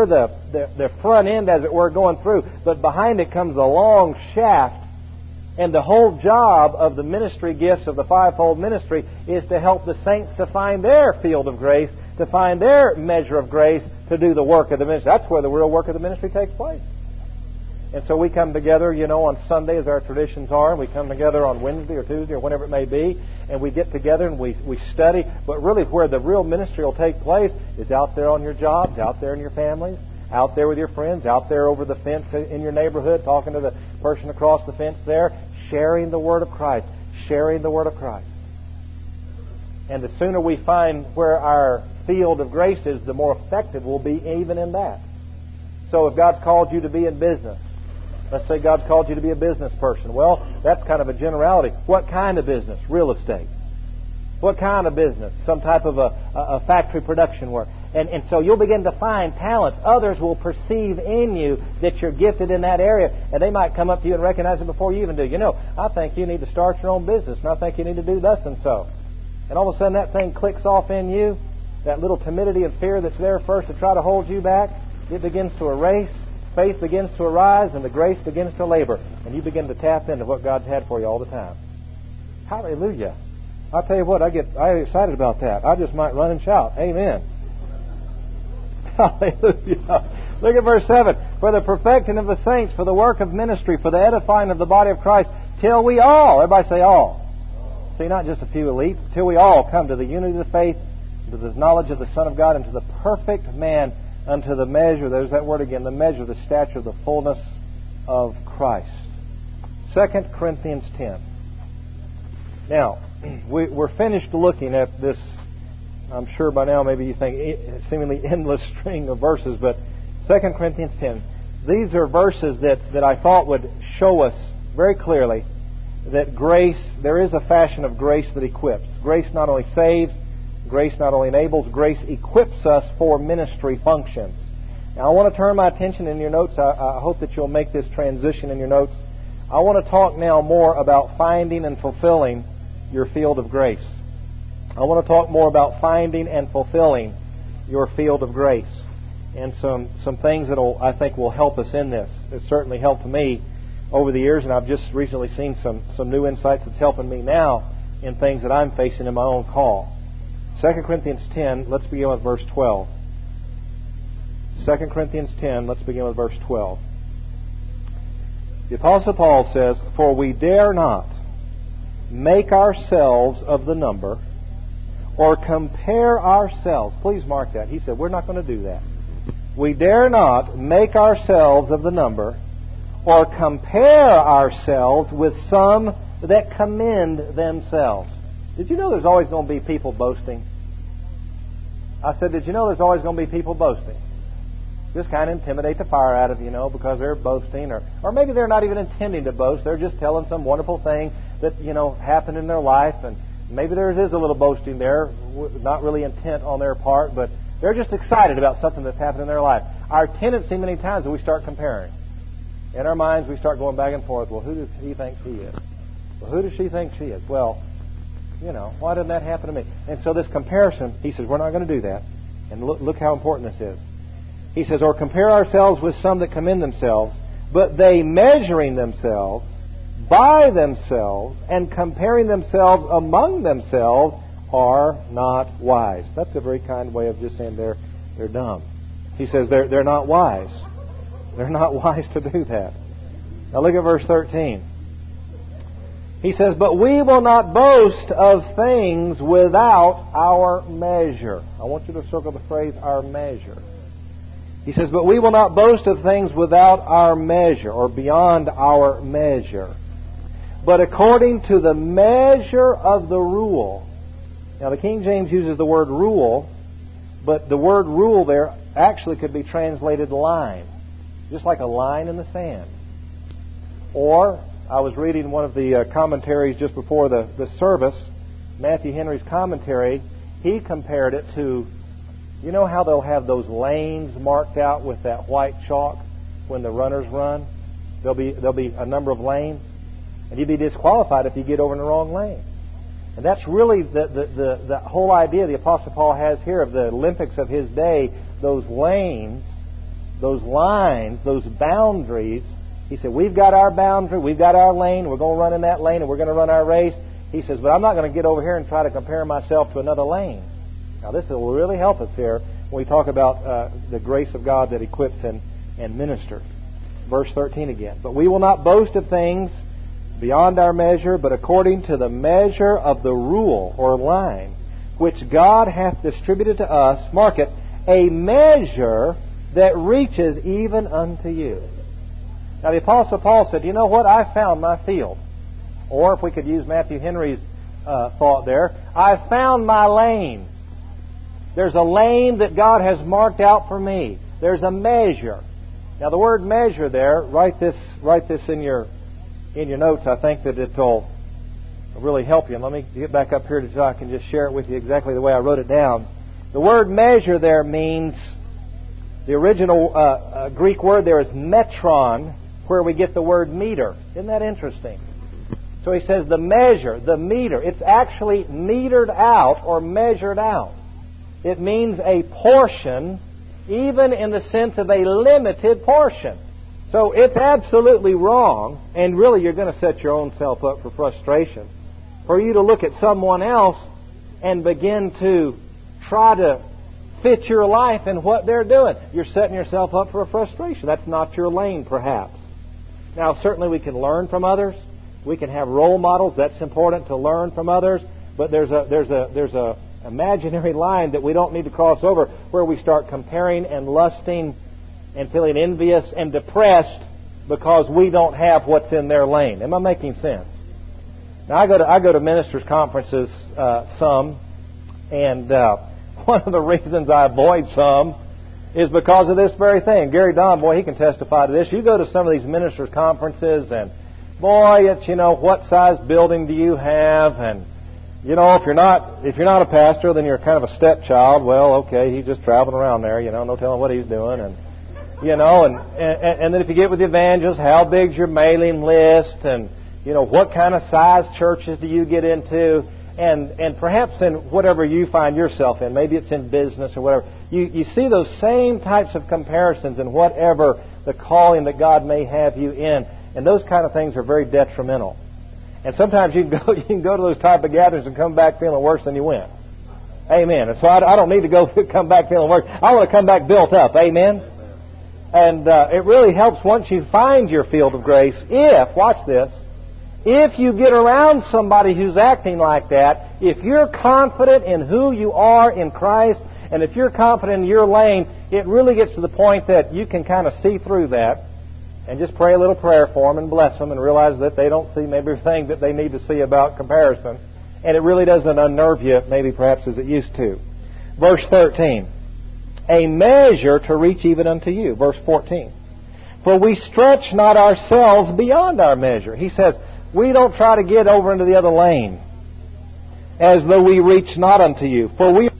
the front end, as it were, going through. But behind it comes a long shaft. And the whole job of the ministry gifts of the fivefold ministry is to help the saints to find their field of grace, to find their measure of grace, to do the work of the ministry. That's where the real work of the ministry takes place. And so we come together, on Sunday, as our traditions are, and we come together on Wednesday or Tuesday or whenever it may be, and we get together and we study. But really where the real ministry will take place is out there on your jobs, out there in your families, out there with your friends, out there over the fence in your neighborhood, talking to the person across the fence there, sharing the Word of Christ, sharing the Word of Christ. And the sooner we find where our field of grace is, the more effective we'll be even in that. So if God's called you to be in business, let's say God's called you to be a business person. Well, that's kind of a generality. What kind of business? Real estate. What kind of business? Some type of a factory production work. And so you'll begin to find talents. Others will perceive in you that you're gifted in that area. And they might come up to you and recognize it before you even do. I think you need to start your own business. And I think you need to do thus and so. And all of a sudden that thing clicks off in you. That little timidity and fear that's there first to try to hold you back. It begins to erase. Faith begins to arise. And the grace begins to labor. And you begin to tap into what God's had for you all the time. Hallelujah. I'll tell you what, I get excited about that. I just might run and shout. Amen. Hallelujah. Look at verse 7. For the perfecting of the saints, for the work of ministry, for the edifying of the body of Christ, till we all, everybody say all. See, not just a few elite, till we all come to the unity of the faith, to the knowledge of the Son of God, and to the perfect man, unto the measure, there's that word again, the measure, the stature, the fullness of Christ. 2 Corinthians 10. Now, we're finished looking at this. I'm sure by now maybe you think seemingly endless string of verses, but 2 Corinthians 10. These are verses that I thought would show us very clearly that grace, there is a fashion of grace that equips. Grace not only saves, grace not only enables, grace equips us for ministry functions. Now I want to turn my attention in your notes. I hope that you'll make this transition in your notes. I want to talk now more about finding and fulfilling your field of grace. I want to talk more about finding and fulfilling your field of grace, and some things that I think will help us in this. It's certainly helped me over the years, and I've just recently seen some new insights that's helping me now in things that I'm facing in my own call. 2 Corinthians 10, let's begin with verse 12. 2 Corinthians 10, let's begin with verse 12. The Apostle Paul says, for we dare not make ourselves of the number, or compare ourselves. Please mark that. He said, we're not going to do that. We dare not make ourselves of the number, or compare ourselves with some that commend themselves. Did you know there's always going to be people boasting? I said, did you know there's always going to be people boasting? Just kind of intimidate the fire out of you, because they're boasting, or maybe they're not even intending to boast. They're just telling some wonderful thing that, happened in their life, and Maybe there is a little boasting there, not really intent on their part, but they're just excited about something that's happened in their life. Our tendency many times is we start comparing. In our minds, we start going back and forth. Well, who does he think he is? Well, who does she think she is? Well, why didn't that happen to me? And so this comparison, he says, we're not going to do that. And look how important this is. He says, or compare ourselves with some that commend themselves, but they measuring themselves by themselves and comparing themselves among themselves are not wise. That's a very kind way of just saying they're dumb. He says they're not wise. They're not wise to do that. Now look at verse 13. He says, but we will not boast of things without our measure. I want you to circle the phrase, our measure. He says, but we will not boast of things without our measure, or beyond our measure, but according to the measure of the rule. Now the King James uses the word rule, but the word rule there actually could be translated line, just like a line in the sand. Or, I was reading one of the commentaries just before the service, Matthew Henry's commentary. He compared it to, you know how they'll have those lanes marked out with that white chalk when the runners run? There'll be a number of lanes, and you'd be disqualified if you get over in the wrong lane. And that's really the whole idea the Apostle Paul has here of the Olympics of his day. Those lanes, those lines, those boundaries. He said, we've got our boundary, we've got our lane, we're going to run in that lane, and we're going to run our race. He says, but I'm not going to get over here and try to compare myself to another lane. Now, this will really help us here when we talk about the grace of God that equips and ministers. Verse 13 again. But we will not boast of things beyond our measure, but according to the measure of the rule or line, which God hath distributed to us, mark it, a measure that reaches even unto you. Now the Apostle Paul said, you know what? I found my field. Or if we could use Matthew Henry's thought there, I found my lane. There's a lane that God has marked out for me. There's a measure. Now the word measure there, write this in your notes. I think that it'll really help you. And let me get back up here so I can just share it with you exactly the way I wrote it down. The word measure there means, the original Greek word there is metron, where we get the word meter. Isn't that interesting? So he says the measure, the meter, it's actually metered out or measured out. It means a portion, even in the sense of a limited portion. So it's absolutely wrong, and really you're going to set your own self up for frustration, for you to look at someone else and begin to try to fit your life in what they're doing. You're setting yourself up for a frustration. That's not your lane, perhaps. Now, certainly we can learn from others. We can have role models. That's important to learn from others. But there's a imaginary line that we don't need to cross over, where we start comparing and lusting and feeling envious and depressed because we don't have what's in their lane. Am I making sense? Now, I go to ministers' conferences some, and one of the reasons I avoid some is because of this very thing. Gary Don, boy, he can testify to this. You go to some of these ministers' conferences, and boy, it's, what size building do you have? And, if you're not a pastor, then you're kind of a stepchild. Well, okay, he's just traveling around there, no telling what he's doing. And, and then if you get with the evangelist, how big's your mailing list? And, what kind of size churches do you get into? And perhaps in whatever you find yourself in, maybe it's in business or whatever, you see those same types of comparisons in whatever the calling that God may have you in. And those kind of things are very detrimental. And sometimes you can go to those type of gatherings and come back feeling worse than you went. Amen. And so I don't need to come back feeling worse. I want to come back built up. Amen. And it really helps once you find your field of grace watch this, if you get around somebody who's acting like that, if you're confident in who you are in Christ, and if you're confident in your lane, it really gets to the point that you can kind of see through that and just pray a little prayer for them and bless them and realize that they don't see maybe everything that they need to see about comparison. And it really doesn't unnerve you maybe perhaps as it used to. Verse 13, a measure to reach even unto you. Verse 14, for we stretch not ourselves beyond our measure. He says, we don't try to get over into the other lane. as though we reach not unto you. For we...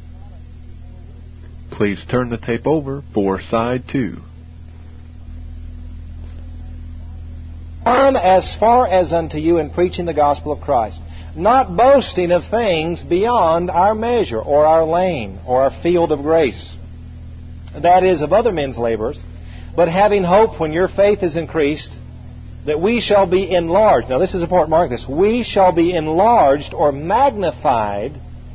Please turn the tape over for side 2. As far as unto you in preaching the gospel of Christ, not boasting of things beyond our measure, or our lane, or our field of grace, that is, of other men's labors, but having hope when your faith is increased, that we shall be enlarged. Now this is important, mark this. We shall be enlarged or magnified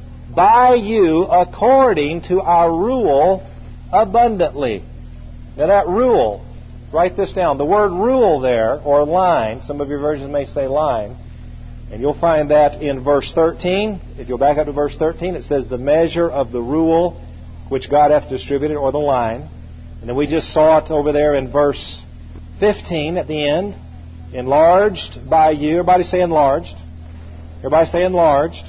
by you according to our rule abundantly. Now that rule, write this down. The word rule there, or line, some of your versions may say line, and you'll find that in verse 13. If you'll back up to verse 13, it says the measure of the rule which God hath distributed, or the line. And then we just saw it over there in verse 15 at the end. Enlarged by you. Everybody say enlarged. Everybody say enlarged.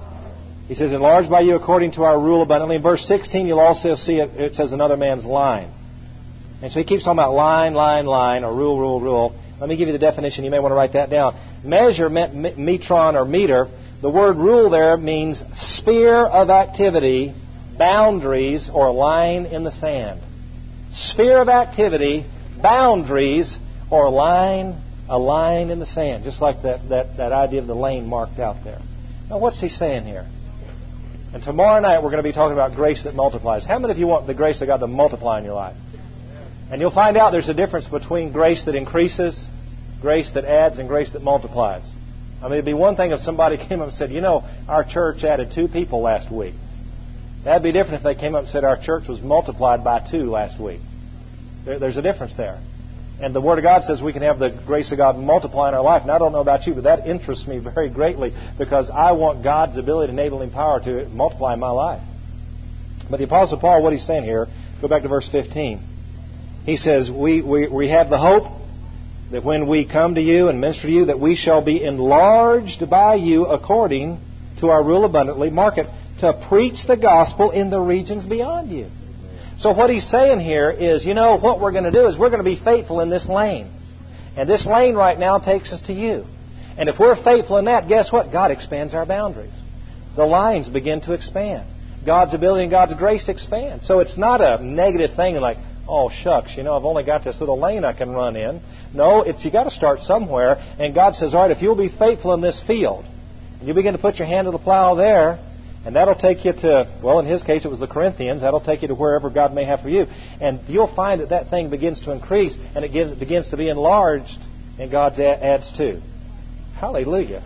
He says enlarged by you according to our rule abundantly. In verse 16 you'll also see it says another man's line. And so he keeps talking about line, or rule. Let me give you the definition. You may want to write that down. Measure meant metron or meter. The word rule there means sphere of activity, boundaries, or line in the sand. Sphere of activity, boundaries, or line, a line in the sand. Just like that idea of the lane marked out there. Now what's he saying here? And tomorrow night we're going to be talking about grace that multiplies. How many of you want the grace of God to multiply in your life? And you'll find out there's a difference between grace that increases, grace that adds, and grace that multiplies. I mean, it'd be one thing if somebody came up and said, you know, our church added 2 people last week. That'd be different if they came up and said our church was multiplied by 2 last week. There's a difference there. And the Word of God says we can have the grace of God multiply in our life. And I don't know about you, but that interests me very greatly because I want God's ability and enabling power to multiply in my life. But the Apostle Paul, what he's saying here, go back to verse 15. He says, we have the hope that when we come to you and minister to you, that we shall be enlarged by you according to our rule abundantly. Mark it, to preach the gospel in the regions beyond you. So what he's saying here is, you know, what we're going to do is we're going to be faithful in this lane. And this lane right now takes us to you. And if we're faithful in that, guess what? God expands our boundaries. The lines begin to expand. God's ability and God's grace expand. So it's not a negative thing like, oh, shucks, you know, I've only got this little lane I can run in. No, you got to start somewhere. And God says, all right, if you'll be faithful in this field, and you begin to put your hand to the plow there, and that'll take you to, well, in his case, it was the Corinthians. That'll take you to wherever God may have for you. And you'll find that thing begins to increase, and it begins to be enlarged, and God adds to. Hallelujah.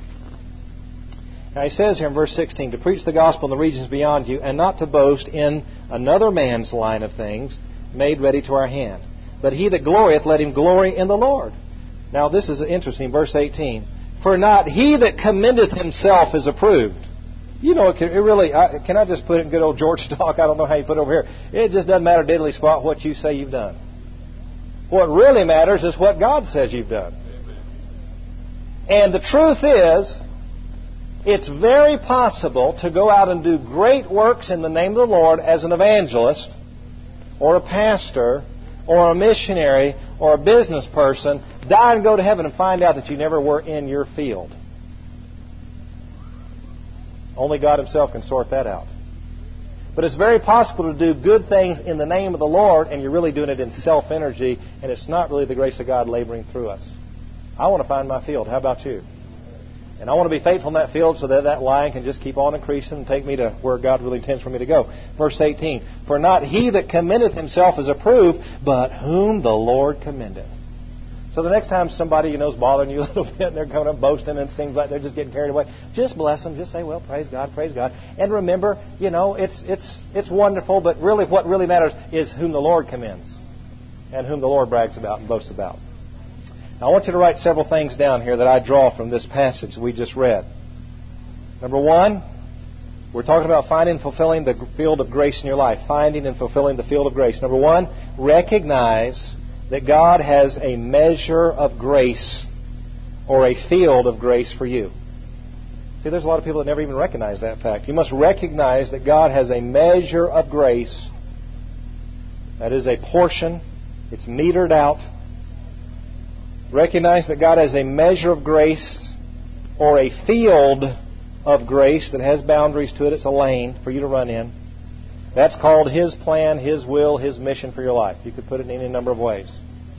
Now he says here in verse 16, to preach the gospel in the regions beyond you, and not to boast in another man's line of things, made ready to our hand. But he that glorieth, let him glory in the Lord. Now this is interesting, verse 18. For not he that commendeth himself is approved. You know, can I just put it in good old George talk? I don't know how you put it over here. It just doesn't matter diddly spot what you say you've done. What really matters is what God says you've done. And the truth is, it's very possible to go out and do great works in the name of the Lord as an evangelist, or a pastor, or a missionary, or a business person, die and go to heaven and find out that you never were in your field. Only God Himself can sort that out. But it's very possible to do good things in the name of the Lord, and you're really doing it in self-energy, and it's not really the grace of God laboring through us. I want to find my field. How about you? And I want to be faithful in that field so that line can just keep on increasing and take me to where God really intends for me to go. Verse 18, for not he that commendeth himself is approved, but whom the Lord commendeth. So the next time somebody is bothering you a little bit and they're coming up boasting and it seems like they're just getting carried away, just bless them. Just say, well, praise God, praise God. And remember, it's wonderful, but really what really matters is whom the Lord commends and whom the Lord brags about and boasts about. Now, I want you to write several things down here that I draw from this passage we just read. Number one, we're talking about finding and fulfilling the field of grace in your life. Finding and fulfilling the field of grace. Number one, recognize that God has a measure of grace or a field of grace for you. See, there's a lot of people that never even recognize that fact. You must recognize that God has a measure of grace. That is a portion. It's metered out. Recognize that God has a measure of grace or a field of grace that has boundaries to it. It's a lane for you to run in. That's called His plan, His will, His mission for your life. You could put it in any number of ways.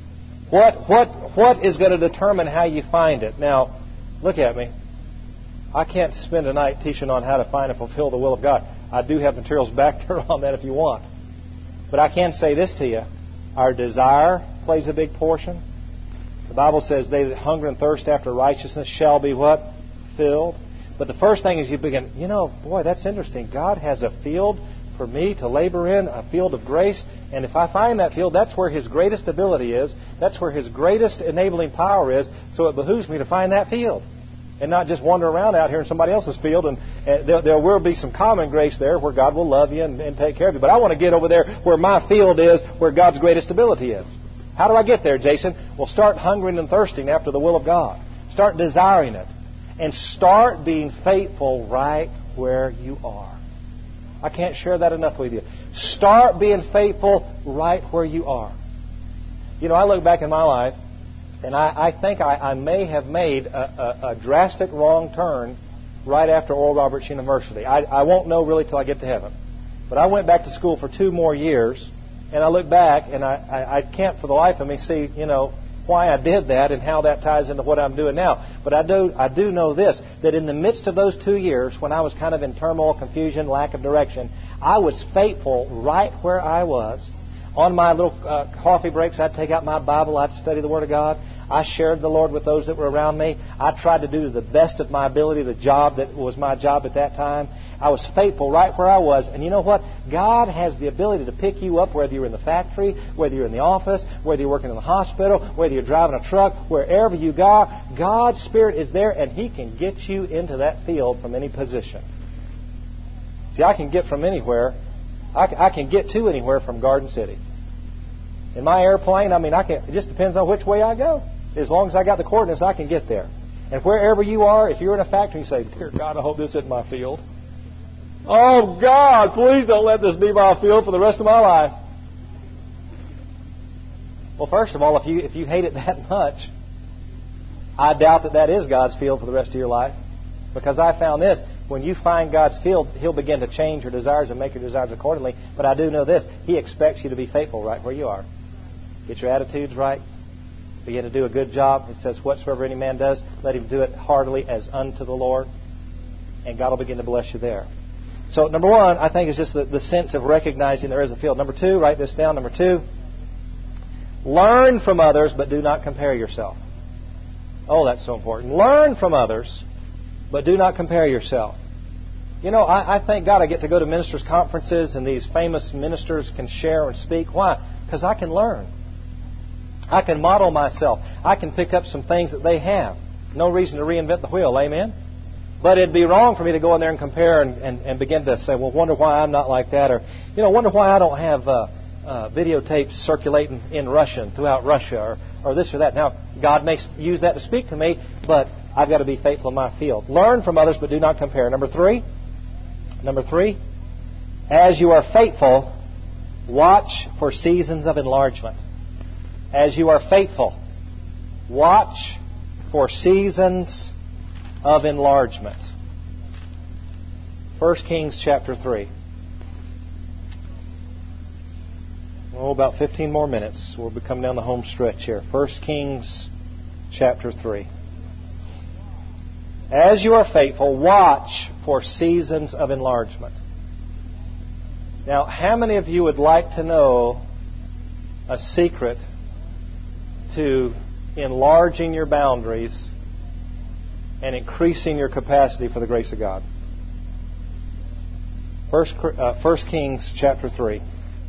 What is going to determine how you find it? Now, look at me. I can't spend a night teaching on how to find and fulfill the will of God. I do have materials back there on that if you want. But I can say this to you. Our desire plays a big portion. The Bible says, they that hunger and thirst after righteousness shall be what? Filled. But the first thing is you begin, boy, that's interesting. God has a field for me to labor in, a field of grace. And if I find that field, that's where His greatest ability is. That's where His greatest enabling power is. So it behooves me to find that field. And not just wander around out here in somebody else's field. And there will be some common grace there where God will love you and take care of you. But I want to get over there where my field is, where God's greatest ability is. How do I get there, Jason? Well, start hungering and thirsting after the will of God. Start desiring it. And start being faithful right where you are. I can't share that enough with you. Start being faithful right where you are. I look back in my life, and I think I may have made a drastic wrong turn right after Oral Roberts University. I won't know really till I get to heaven. But I went back to school for 2 more years, and I look back, and I can't for the life of me see, why I did that and how that ties into what I'm doing now. But I do know this, that in the midst of those 2 years, when I was kind of in turmoil, confusion, lack of direction, I was faithful right where I was. On my little coffee breaks, I'd take out my Bible, I'd study the Word of God. I shared the Lord with those that were around me. I tried to do to the best of my ability the job that was my job at that time. I was faithful right where I was. And you know what? God has the ability to pick you up whether you're in the factory, whether you're in the office, whether you're working in the hospital, whether you're driving a truck, wherever you go. God's Spirit is there, and He can get you into that field from any position. See, I can get from anywhere. I can get to anywhere from Garden City. In my airplane, it just depends on which way I go. As long as I got the coordinates, I can get there. And wherever you are, if you're in a factory, you say, "Dear God, I hope this isn't my field. Oh, God, please don't let this be my field for the rest of my life." Well, first of all, if you hate it that much, I doubt that is God's field for the rest of your life. Because I found this, when you find God's field, He'll begin to change your desires and make your desires accordingly. But I do know this, He expects you to be faithful right where you are. Get your attitudes right. Begin to do a good job. It says, whatsoever any man does, let him do it heartily as unto the Lord. And God will begin to bless you there. So, number 1, I think, is just the sense of recognizing there is a field. Number 2, write this down. Number 2, learn from others, but do not compare yourself. Oh, that's so important. Learn from others, but do not compare yourself. I thank God I get to go to ministers' conferences, and these famous ministers can share and speak. Why? Because I can learn. I can model myself. I can pick up some things that they have. No reason to reinvent the wheel. Amen? But it'd be wrong for me to go in there and compare and begin to say, well, wonder why I'm not like that. Or, wonder why I don't have videotapes circulating in Russian, throughout Russia, or this or that. Now, God may use that to speak to me, but I've got to be faithful in my field. Learn from others, but do not compare. Number 3, as you are faithful, watch for seasons of enlargement. As you are faithful, watch for seasons of enlargement. 1 Kings chapter 3. About 15 more minutes. We'll be coming down the home stretch here. 1 Kings chapter 3. As you are faithful, watch for seasons of enlargement. Now, how many of you would like to know a secret to enlarging your boundaries and increasing your capacity for the grace of God? 1 Kings chapter 3.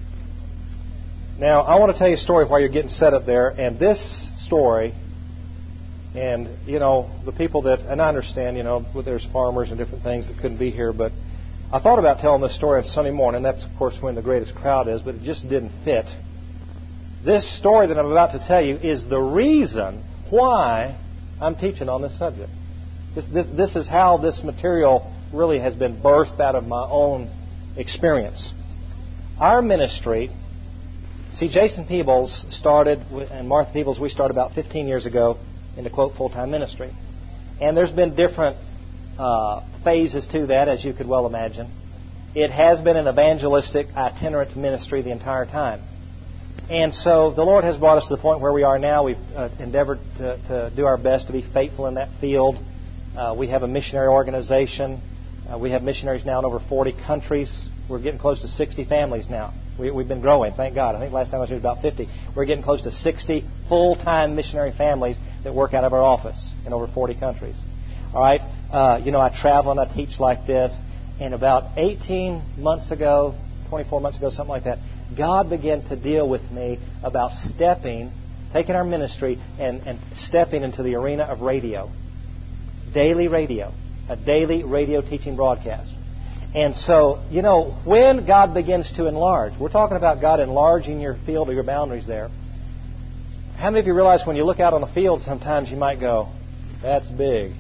Now, I want to tell you a story while you're getting set up there. And this story, and, the people that, and I understand, there's farmers and different things that couldn't be here, but I thought about telling this story on Sunday morning. That's, of course, when the greatest crowd is, but it just didn't fit. This story that I'm about to tell you is the reason why I'm teaching on this subject. This is how this material really has been birthed out of my own experience. Our ministry, see, Jason Peebles started, and Martha Peebles, we started about 15 years ago into, quote, full-time ministry. And there's been different phases to that, as you could well imagine. It has been an evangelistic, itinerant ministry the entire time. And so the Lord has brought us to the point where we are now. We've endeavored to do our best to be faithful in that field. We have a missionary organization. We have missionaries now in over 40 countries. We're getting close to 60 families now. We've been growing, thank God. I think last time I was here about 50. We're getting close to 60 full-time missionary families that work out of our office in over 40 countries. All right? I travel and I teach like this. And about 18 months ago, 24 months ago, something like that, God began to deal with me about taking our ministry and stepping into the arena of radio. Daily radio. A daily radio teaching broadcast. And so, when God begins to enlarge, we're talking about God enlarging your field or your boundaries there. How many of you realize when you look out on the field, sometimes you might go, that's big.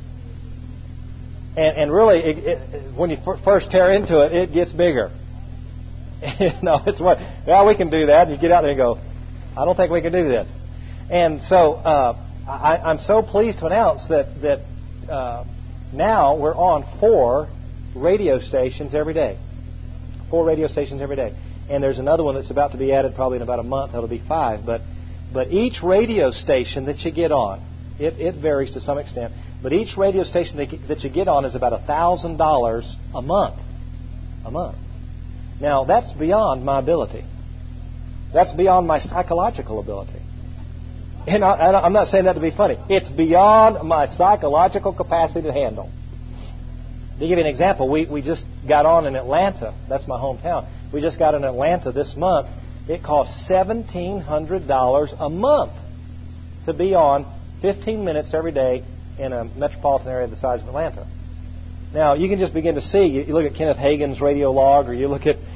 And really, when you first tear into it, it gets bigger. It's what, we can do that. And you get out there and go, I don't think we can do this. And so I'm so pleased to announce that now we're on 4 radio stations every day. 4 radio stations every day. And there's another one that's about to be added probably in about a month. It'll be 5. But each radio station that you get on, it varies to some extent, but each radio station that you get on is about $1,000 a month. A month. Now, that's beyond my ability. That's beyond my psychological ability. And I'm not saying that to be funny. It's beyond my psychological capacity to handle. To give you an example, we just got on in Atlanta. That's my hometown. We just got in Atlanta this month. It costs $1,700 a month to be on 15 minutes every day in a metropolitan area the size of Atlanta. Now, you can just begin to see. You look at Kenneth Hagin's radio log, or you look at,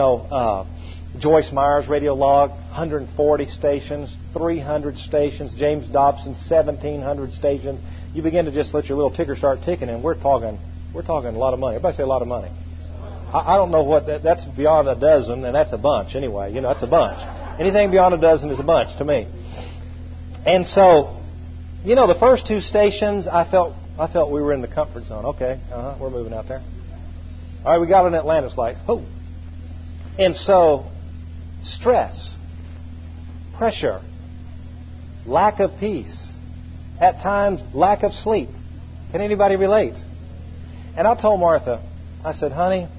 Joyce Meyer's radio log, 140 stations, 300 stations, James Dobson, 1,700 stations. You begin to just let your little ticker start ticking, and we're talking a lot of money. Everybody say a lot of money. I don't know what that's beyond a dozen, and that's a bunch anyway. That's a bunch. Anything beyond a dozen is a bunch to me. And so, the first 2 stations, I felt we were in the comfort zone. Okay, we're moving out there. All right, we got in Atlanta. It's like, oh. And so, stress, pressure, lack of peace, at times lack of sleep. Can anybody relate? And I told Martha, I said, honey,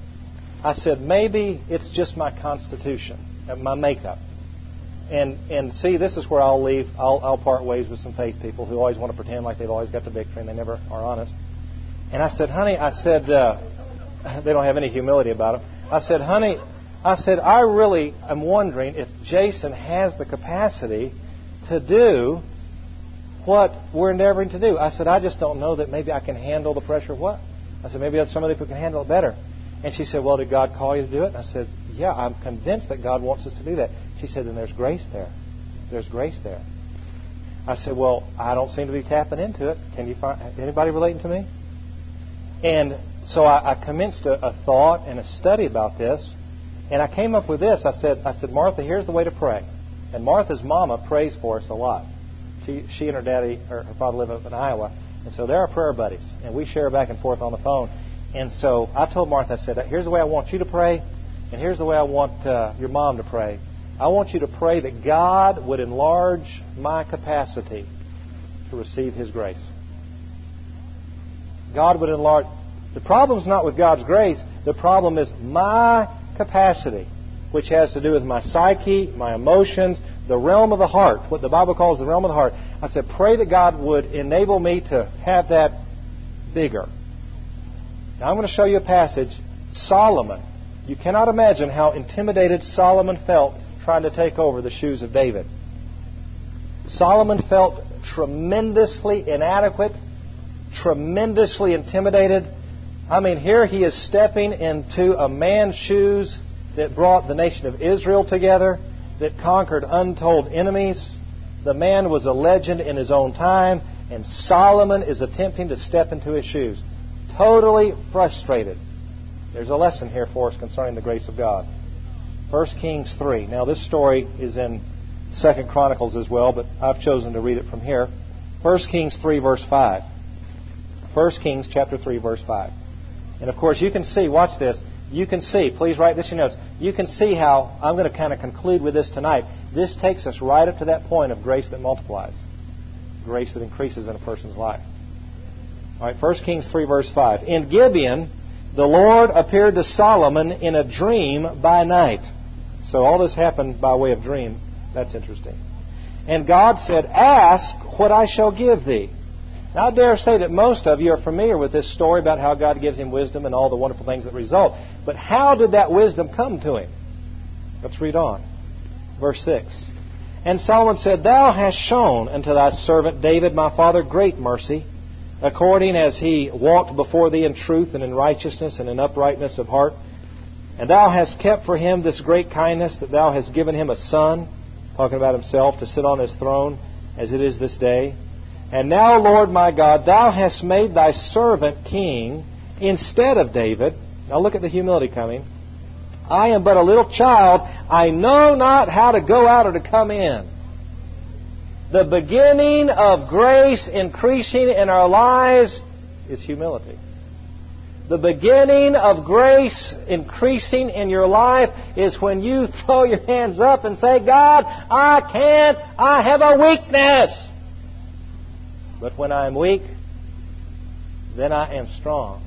maybe it's just my constitution, my makeup. And see, this is where I'll part ways with some faith people who always want to pretend like they've always got the victory and they never are honest. And I said, honey, they don't have any humility about it. I said, honey, I really am wondering if Jason has the capacity to do what we're endeavoring to do. I said, I just don't know that maybe I can handle the pressure of what? I said, maybe some other people can handle it better. And she said, well, did God call you to do it? And I said, yeah, I'm convinced that God wants us to do that. She said, then there's grace there. There's grace there. I said, well, I don't seem to be tapping into it. Can you find anybody relating to me? And so I commenced a thought and a study about this. And I came up with this. I said, Martha, here's the way to pray. And Martha's mama prays for us a lot. She and her father live up in Iowa. And so they're our prayer buddies. And we share back and forth on the phone. And so I told Martha, I said, here's the way I want you to pray. And here's the way I want your mom to pray. I want you to pray that God would enlarge my capacity to receive His grace. God would enlarge. The problem's not with God's grace. The problem is my capacity, which has to do with my psyche, my emotions, the realm of the heart, what the Bible calls the realm of the heart. I said, pray that God would enable me to have that bigger. Now I'm going to show you a passage. Solomon. You cannot imagine how intimidated Solomon felt trying to take over the shoes of David. Solomon felt tremendously inadequate, tremendously intimidated. I mean, here he is stepping into a man's shoes that brought the nation of Israel together, that conquered untold enemies. The man was a legend in his own time, and Solomon is attempting to step into his shoes. Totally frustrated. There's a lesson here for us concerning the grace of God. 1 Kings 3. Now, this story is in 2 Chronicles as well, but I've chosen to read it from here. 1 Kings 3, verse 5. 1 Kings chapter 3, verse 5. And of course you can see, watch this, you can see, please write this in your notes, you can see how, I'm going to kind of conclude with this tonight. This takes us right up to that point of grace that multiplies. Grace that increases in a person's life. All right, 1 Kings 3, verse 5. In Gibeon, the Lord appeared to Solomon in a dream by night. So all this happened by way of dream. That's interesting. And God said, ask what I shall give thee. Now, I dare say that most of you are familiar with this story about how God gives him wisdom and all the wonderful things that result. But how did that wisdom come to him? Let's read on. Verse 6. And Solomon said, Thou hast shown unto thy servant David my father great mercy, according as he walked before thee in truth and in righteousness and in uprightness of heart. And thou hast kept for him this great kindness, that thou hast given him a son, talking about himself, to sit on his throne, as it is this day. And now, Lord my God, thou hast made thy servant king instead of David. Now look at the humility coming. I am but a little child. I know not how to go out or to come in. The beginning of grace increasing in our lives is humility. The beginning of grace increasing in your life is when you throw your hands up and say, God, I can't. I have a weakness. But when I am weak, then I am strong.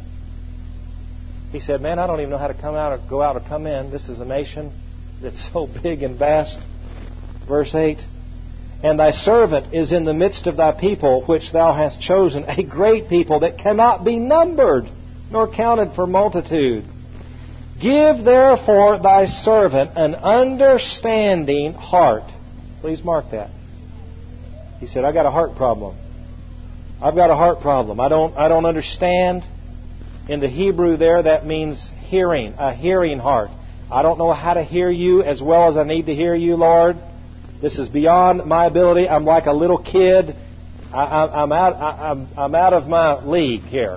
He said, man, I don't even know how to come out or go out or come in. This is a nation that's so big and vast. Verse 8. And thy servant is in the midst of thy people, which thou hast chosen, a great people that cannot be numbered, nor counted for multitude. Give therefore thy servant an understanding heart. Please mark that. He said, I got a heart problem. I've got a heart problem. I don't understand. In the Hebrew there, that means hearing, a hearing heart. I don't know how to hear you as well as I need to hear you, Lord. This is beyond my ability. I'm like a little kid. I'm out of my league here.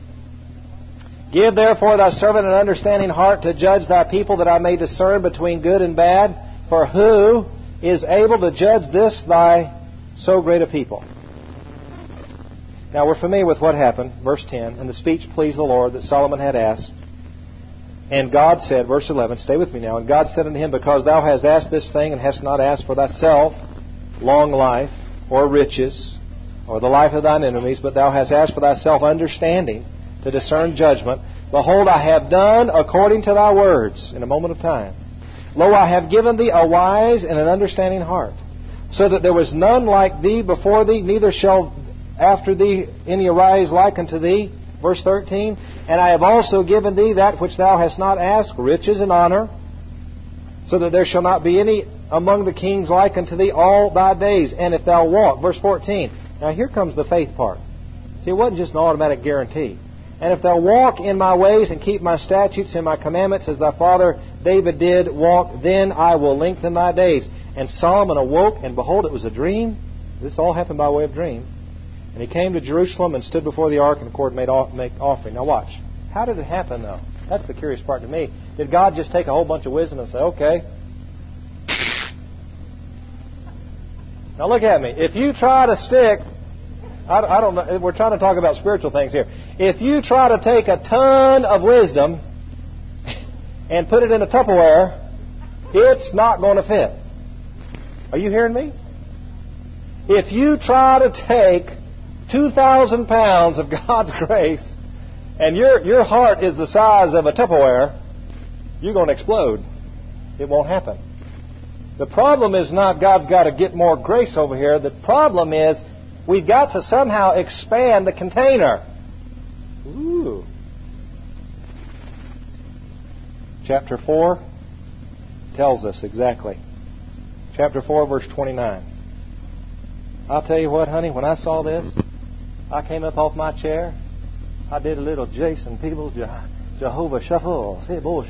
Give therefore thy servant an understanding heart to judge thy people, that I may discern between good and bad. For who is able to judge this thy so great a people? Now we're familiar with what happened. Verse 10. And the speech pleased the Lord that Solomon had asked. And God said, verse 11, stay with me now. And God said unto him, because thou hast asked this thing, and hast not asked for thyself long life, or riches, or the life of thine enemies, but thou hast asked for thyself understanding, to discern judgment. Behold, I have done according to thy words in a moment of time. Lo, I have given thee a wise and an understanding heart, so that there was none like thee before thee, neither shall after thee any arise like unto thee. Verse 13. And I have also given thee that which thou hast not asked, riches and honor, so that there shall not be any among the kings like unto thee all thy days. And if thou walk, verse 14. Now here comes the faith part. See, it wasn't just an automatic guarantee. And if thou walk in my ways and keep my statutes and my commandments as thy father David did walk, then I will lengthen thy days. And Solomon awoke, and behold, it was a dream. This all happened by way of dream. And he came to Jerusalem and stood before the ark, and the court make offering. Now watch. How did it happen, though? That's the curious part to me. Did God just take a whole bunch of wisdom and say, okay? Now look at me. If you try to stick... I don't know. We're trying to talk about spiritual things here. If you try to take a ton of wisdom and put it in a Tupperware, it's not going to fit. Are you hearing me? If you try to take 2,000 pounds of God's grace and your heart is the size of a Tupperware, you're going to explode. It won't happen. The problem is not God's got to get more grace over here. The problem is we've got to somehow expand the container. Ooh. Chapter 4 tells us exactly. Chapter 4, verse 29. I'll tell you what, honey, when I saw this, I came up off my chair. I did a little Jason Peebles Jehovah Shuffle.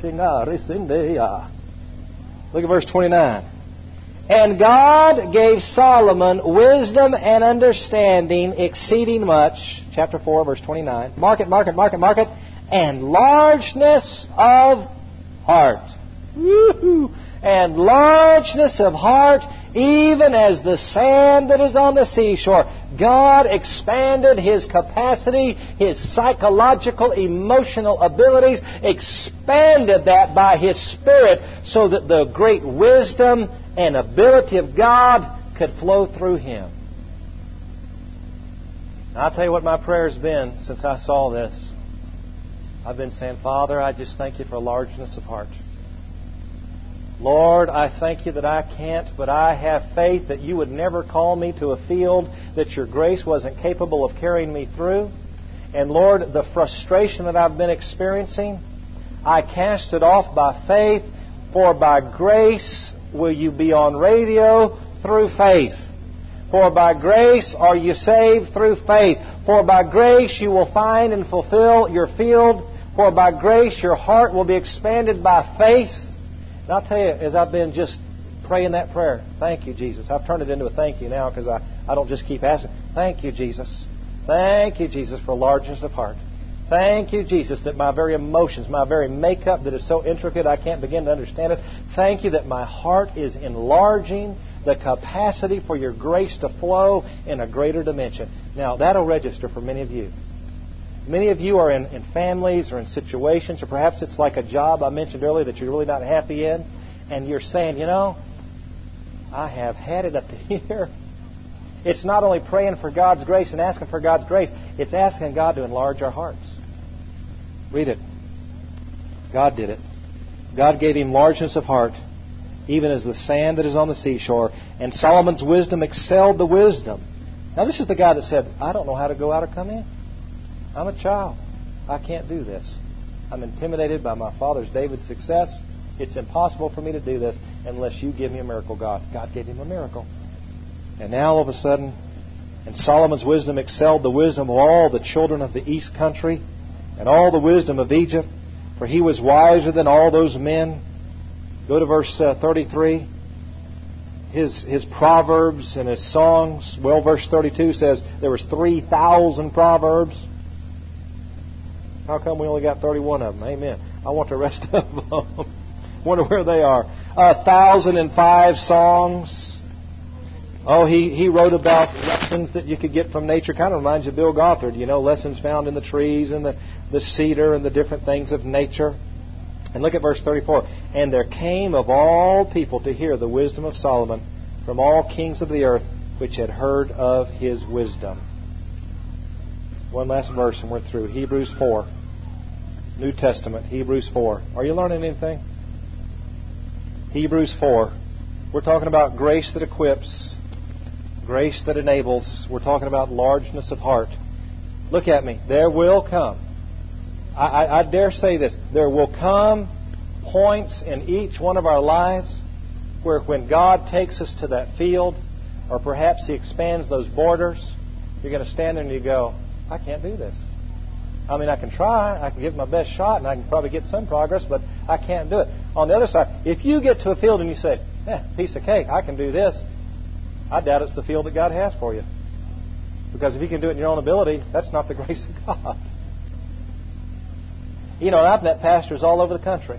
Look at verse 29. And God gave Solomon wisdom and understanding exceeding much. Chapter 4, verse 29. Mark it. And largeness of heart. Woo-hoo. And largeness of heart, even as the sand that is on the seashore. God expanded his capacity, his psychological, emotional abilities, expanded that by his Spirit so that the great wisdom and ability of God could flow through him. Now, I'll tell you what my prayer has been since I saw this. I've been saying, Father, I just thank you for largeness of heart. Lord, I thank you that I can't, but I have faith that you would never call me to a field that your grace wasn't capable of carrying me through. And Lord, the frustration that I've been experiencing, I cast it off by faith, for by grace will you be on radio through faith. For by grace are you saved through faith. For by grace you will find and fulfill your field. For by grace your heart will be expanded by faith. And I'll tell you, as I've been just praying that prayer, thank you, Jesus. I've turned it into a thank you now because I don't just keep asking. Thank you, Jesus. Thank you, Jesus, for largeness of heart. Thank you, Jesus, that my very emotions, my very makeup that is so intricate I can't begin to understand it. Thank you that my heart is enlarging the capacity for your grace to flow in a greater dimension. Now, that'll register for many of you. Many of you are in families or in situations, or perhaps it's like a job I mentioned earlier that you're really not happy in, and you're saying, you know, I have had it up to here. It's not only praying for God's grace and asking for God's grace, it's asking God to enlarge our hearts. Read it. God did it. God gave him largeness of heart, even as the sand that is on the seashore. And Solomon's wisdom excelled the wisdom. Now, this is the guy that said, I don't know how to go out or come in. I'm a child. I can't do this. I'm intimidated by my father's David's success. It's impossible for me to do this unless you give me a miracle, God. God gave him a miracle. And now, all of a sudden, and Solomon's wisdom excelled the wisdom of all the children of the east country and all the wisdom of Egypt, for he was wiser than all those men. Go to verse 33. His proverbs and his songs. Well, verse 32 says there was 3,000 proverbs. How come we only got 31 of them? Amen. I want the rest of them. Wonder where they are. 1,005 songs. Oh, he wrote about lessons that you could get from nature. Kind of reminds you of Bill Gothard. You know, lessons found in the trees and the cedar and the different things of nature. And look at verse 34. And there came of all people to hear the wisdom of Solomon from all kings of the earth, which had heard of his wisdom. One last verse and we're through. Hebrews 4. New Testament, Hebrews 4. Are you learning anything? Hebrews 4. We're talking about grace that equips, grace that enables. We're talking about largeness of heart. Look at me. There will come. I dare say this. There will come points in each one of our lives where when God takes us to that field, or perhaps He expands those borders, you're going to stand there and you go, I can't do this. I mean, I can try, I can give it my best shot, and I can probably get some progress, but I can't do it. On the other side, if you get to a field and you say, piece of cake, I can do this, I doubt it's the field that God has for you. Because if you can do it in your own ability, that's not the grace of God. You know, I've met pastors all over the country.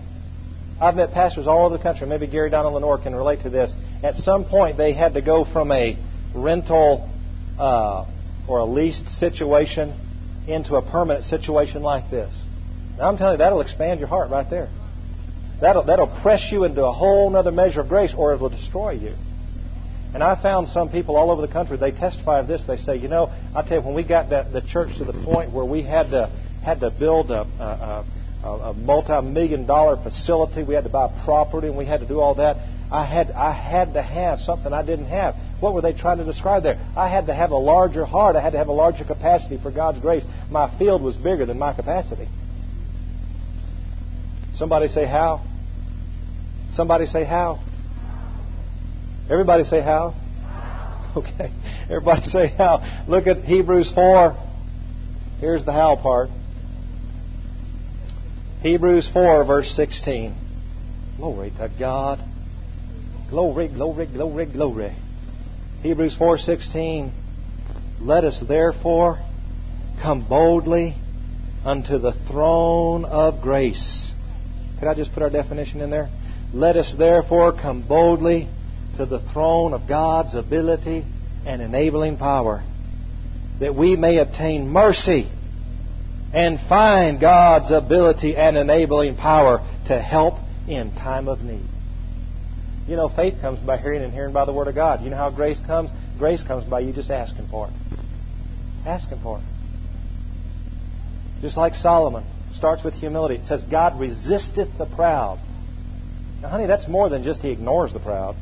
Maybe Gary Donald Lenore can relate to this. At some point, they had to go from a rental or a leased situation into a permanent situation like this. Now, I'm telling you, that'll expand your heart right there. That'll press you into a whole other measure of grace, or it will destroy you. And I found some people all over the country, they testify of this. They say, you know, I tell you, when we got the church to the point where we had to build a multi-million-dollar facility, we had to buy property, and we had to do all that. I had to have something I didn't have. What were they trying to describe there? I had to have a larger heart. I had to have a larger capacity for God's grace. My field was bigger than my capacity. Somebody say how? Somebody say how? Everybody say how? Okay. Everybody say how. Look at Hebrews 4. Here's the how part. Hebrews 4, verse 16. Glory to God. Glory, glory, glory, glory. Hebrews 4:16. Let us therefore come boldly unto the throne of grace. Could I just put our definition in there? Let us therefore come boldly to the throne of God's ability and enabling power. that we may obtain mercy and find God's ability and enabling power to help in time of need. You know, faith comes by hearing and hearing by the Word of God. You know how grace comes? Grace comes by you just asking for it. Asking for it. Just like Solomon. Starts with humility. It says, God resisteth the proud. Now, honey, that's more than just He ignores the proud.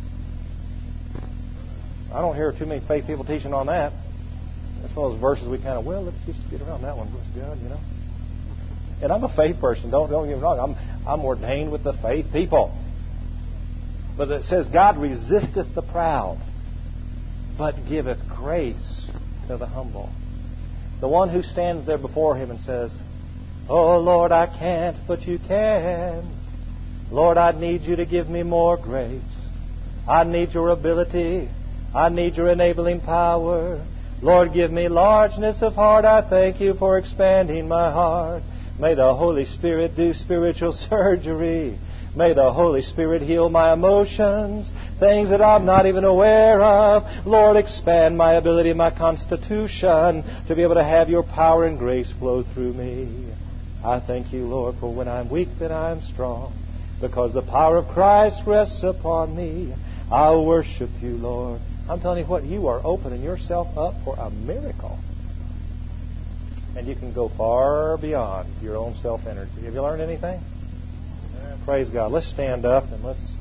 I don't hear too many faith people teaching on that. That's one of those verses we kind of, let's just get around that one. Bless God, you know. And I'm a faith person. Don't get me wrong. I'm ordained with the faith people. But it says, God resisteth the proud, but giveth grace to the humble. The one who stands there before Him and says, oh, Lord, I can't, but You can. Lord, I need You to give me more grace. I need Your ability. I need Your enabling power. Lord, give me largeness of heart. I thank You for expanding my heart. May the Holy Spirit do spiritual surgery. May the Holy Spirit heal my emotions, things that I'm not even aware of. Lord, expand my ability, my constitution, to be able to have Your power and grace flow through me. I thank You, Lord, for when I'm weak, that I'm strong, because the power of Christ rests upon me. I'll worship You, Lord. I'm telling you what, you are opening yourself up for a miracle. And you can go far beyond your own self-energy. Have you learned anything? Praise God. Let's stand up and let's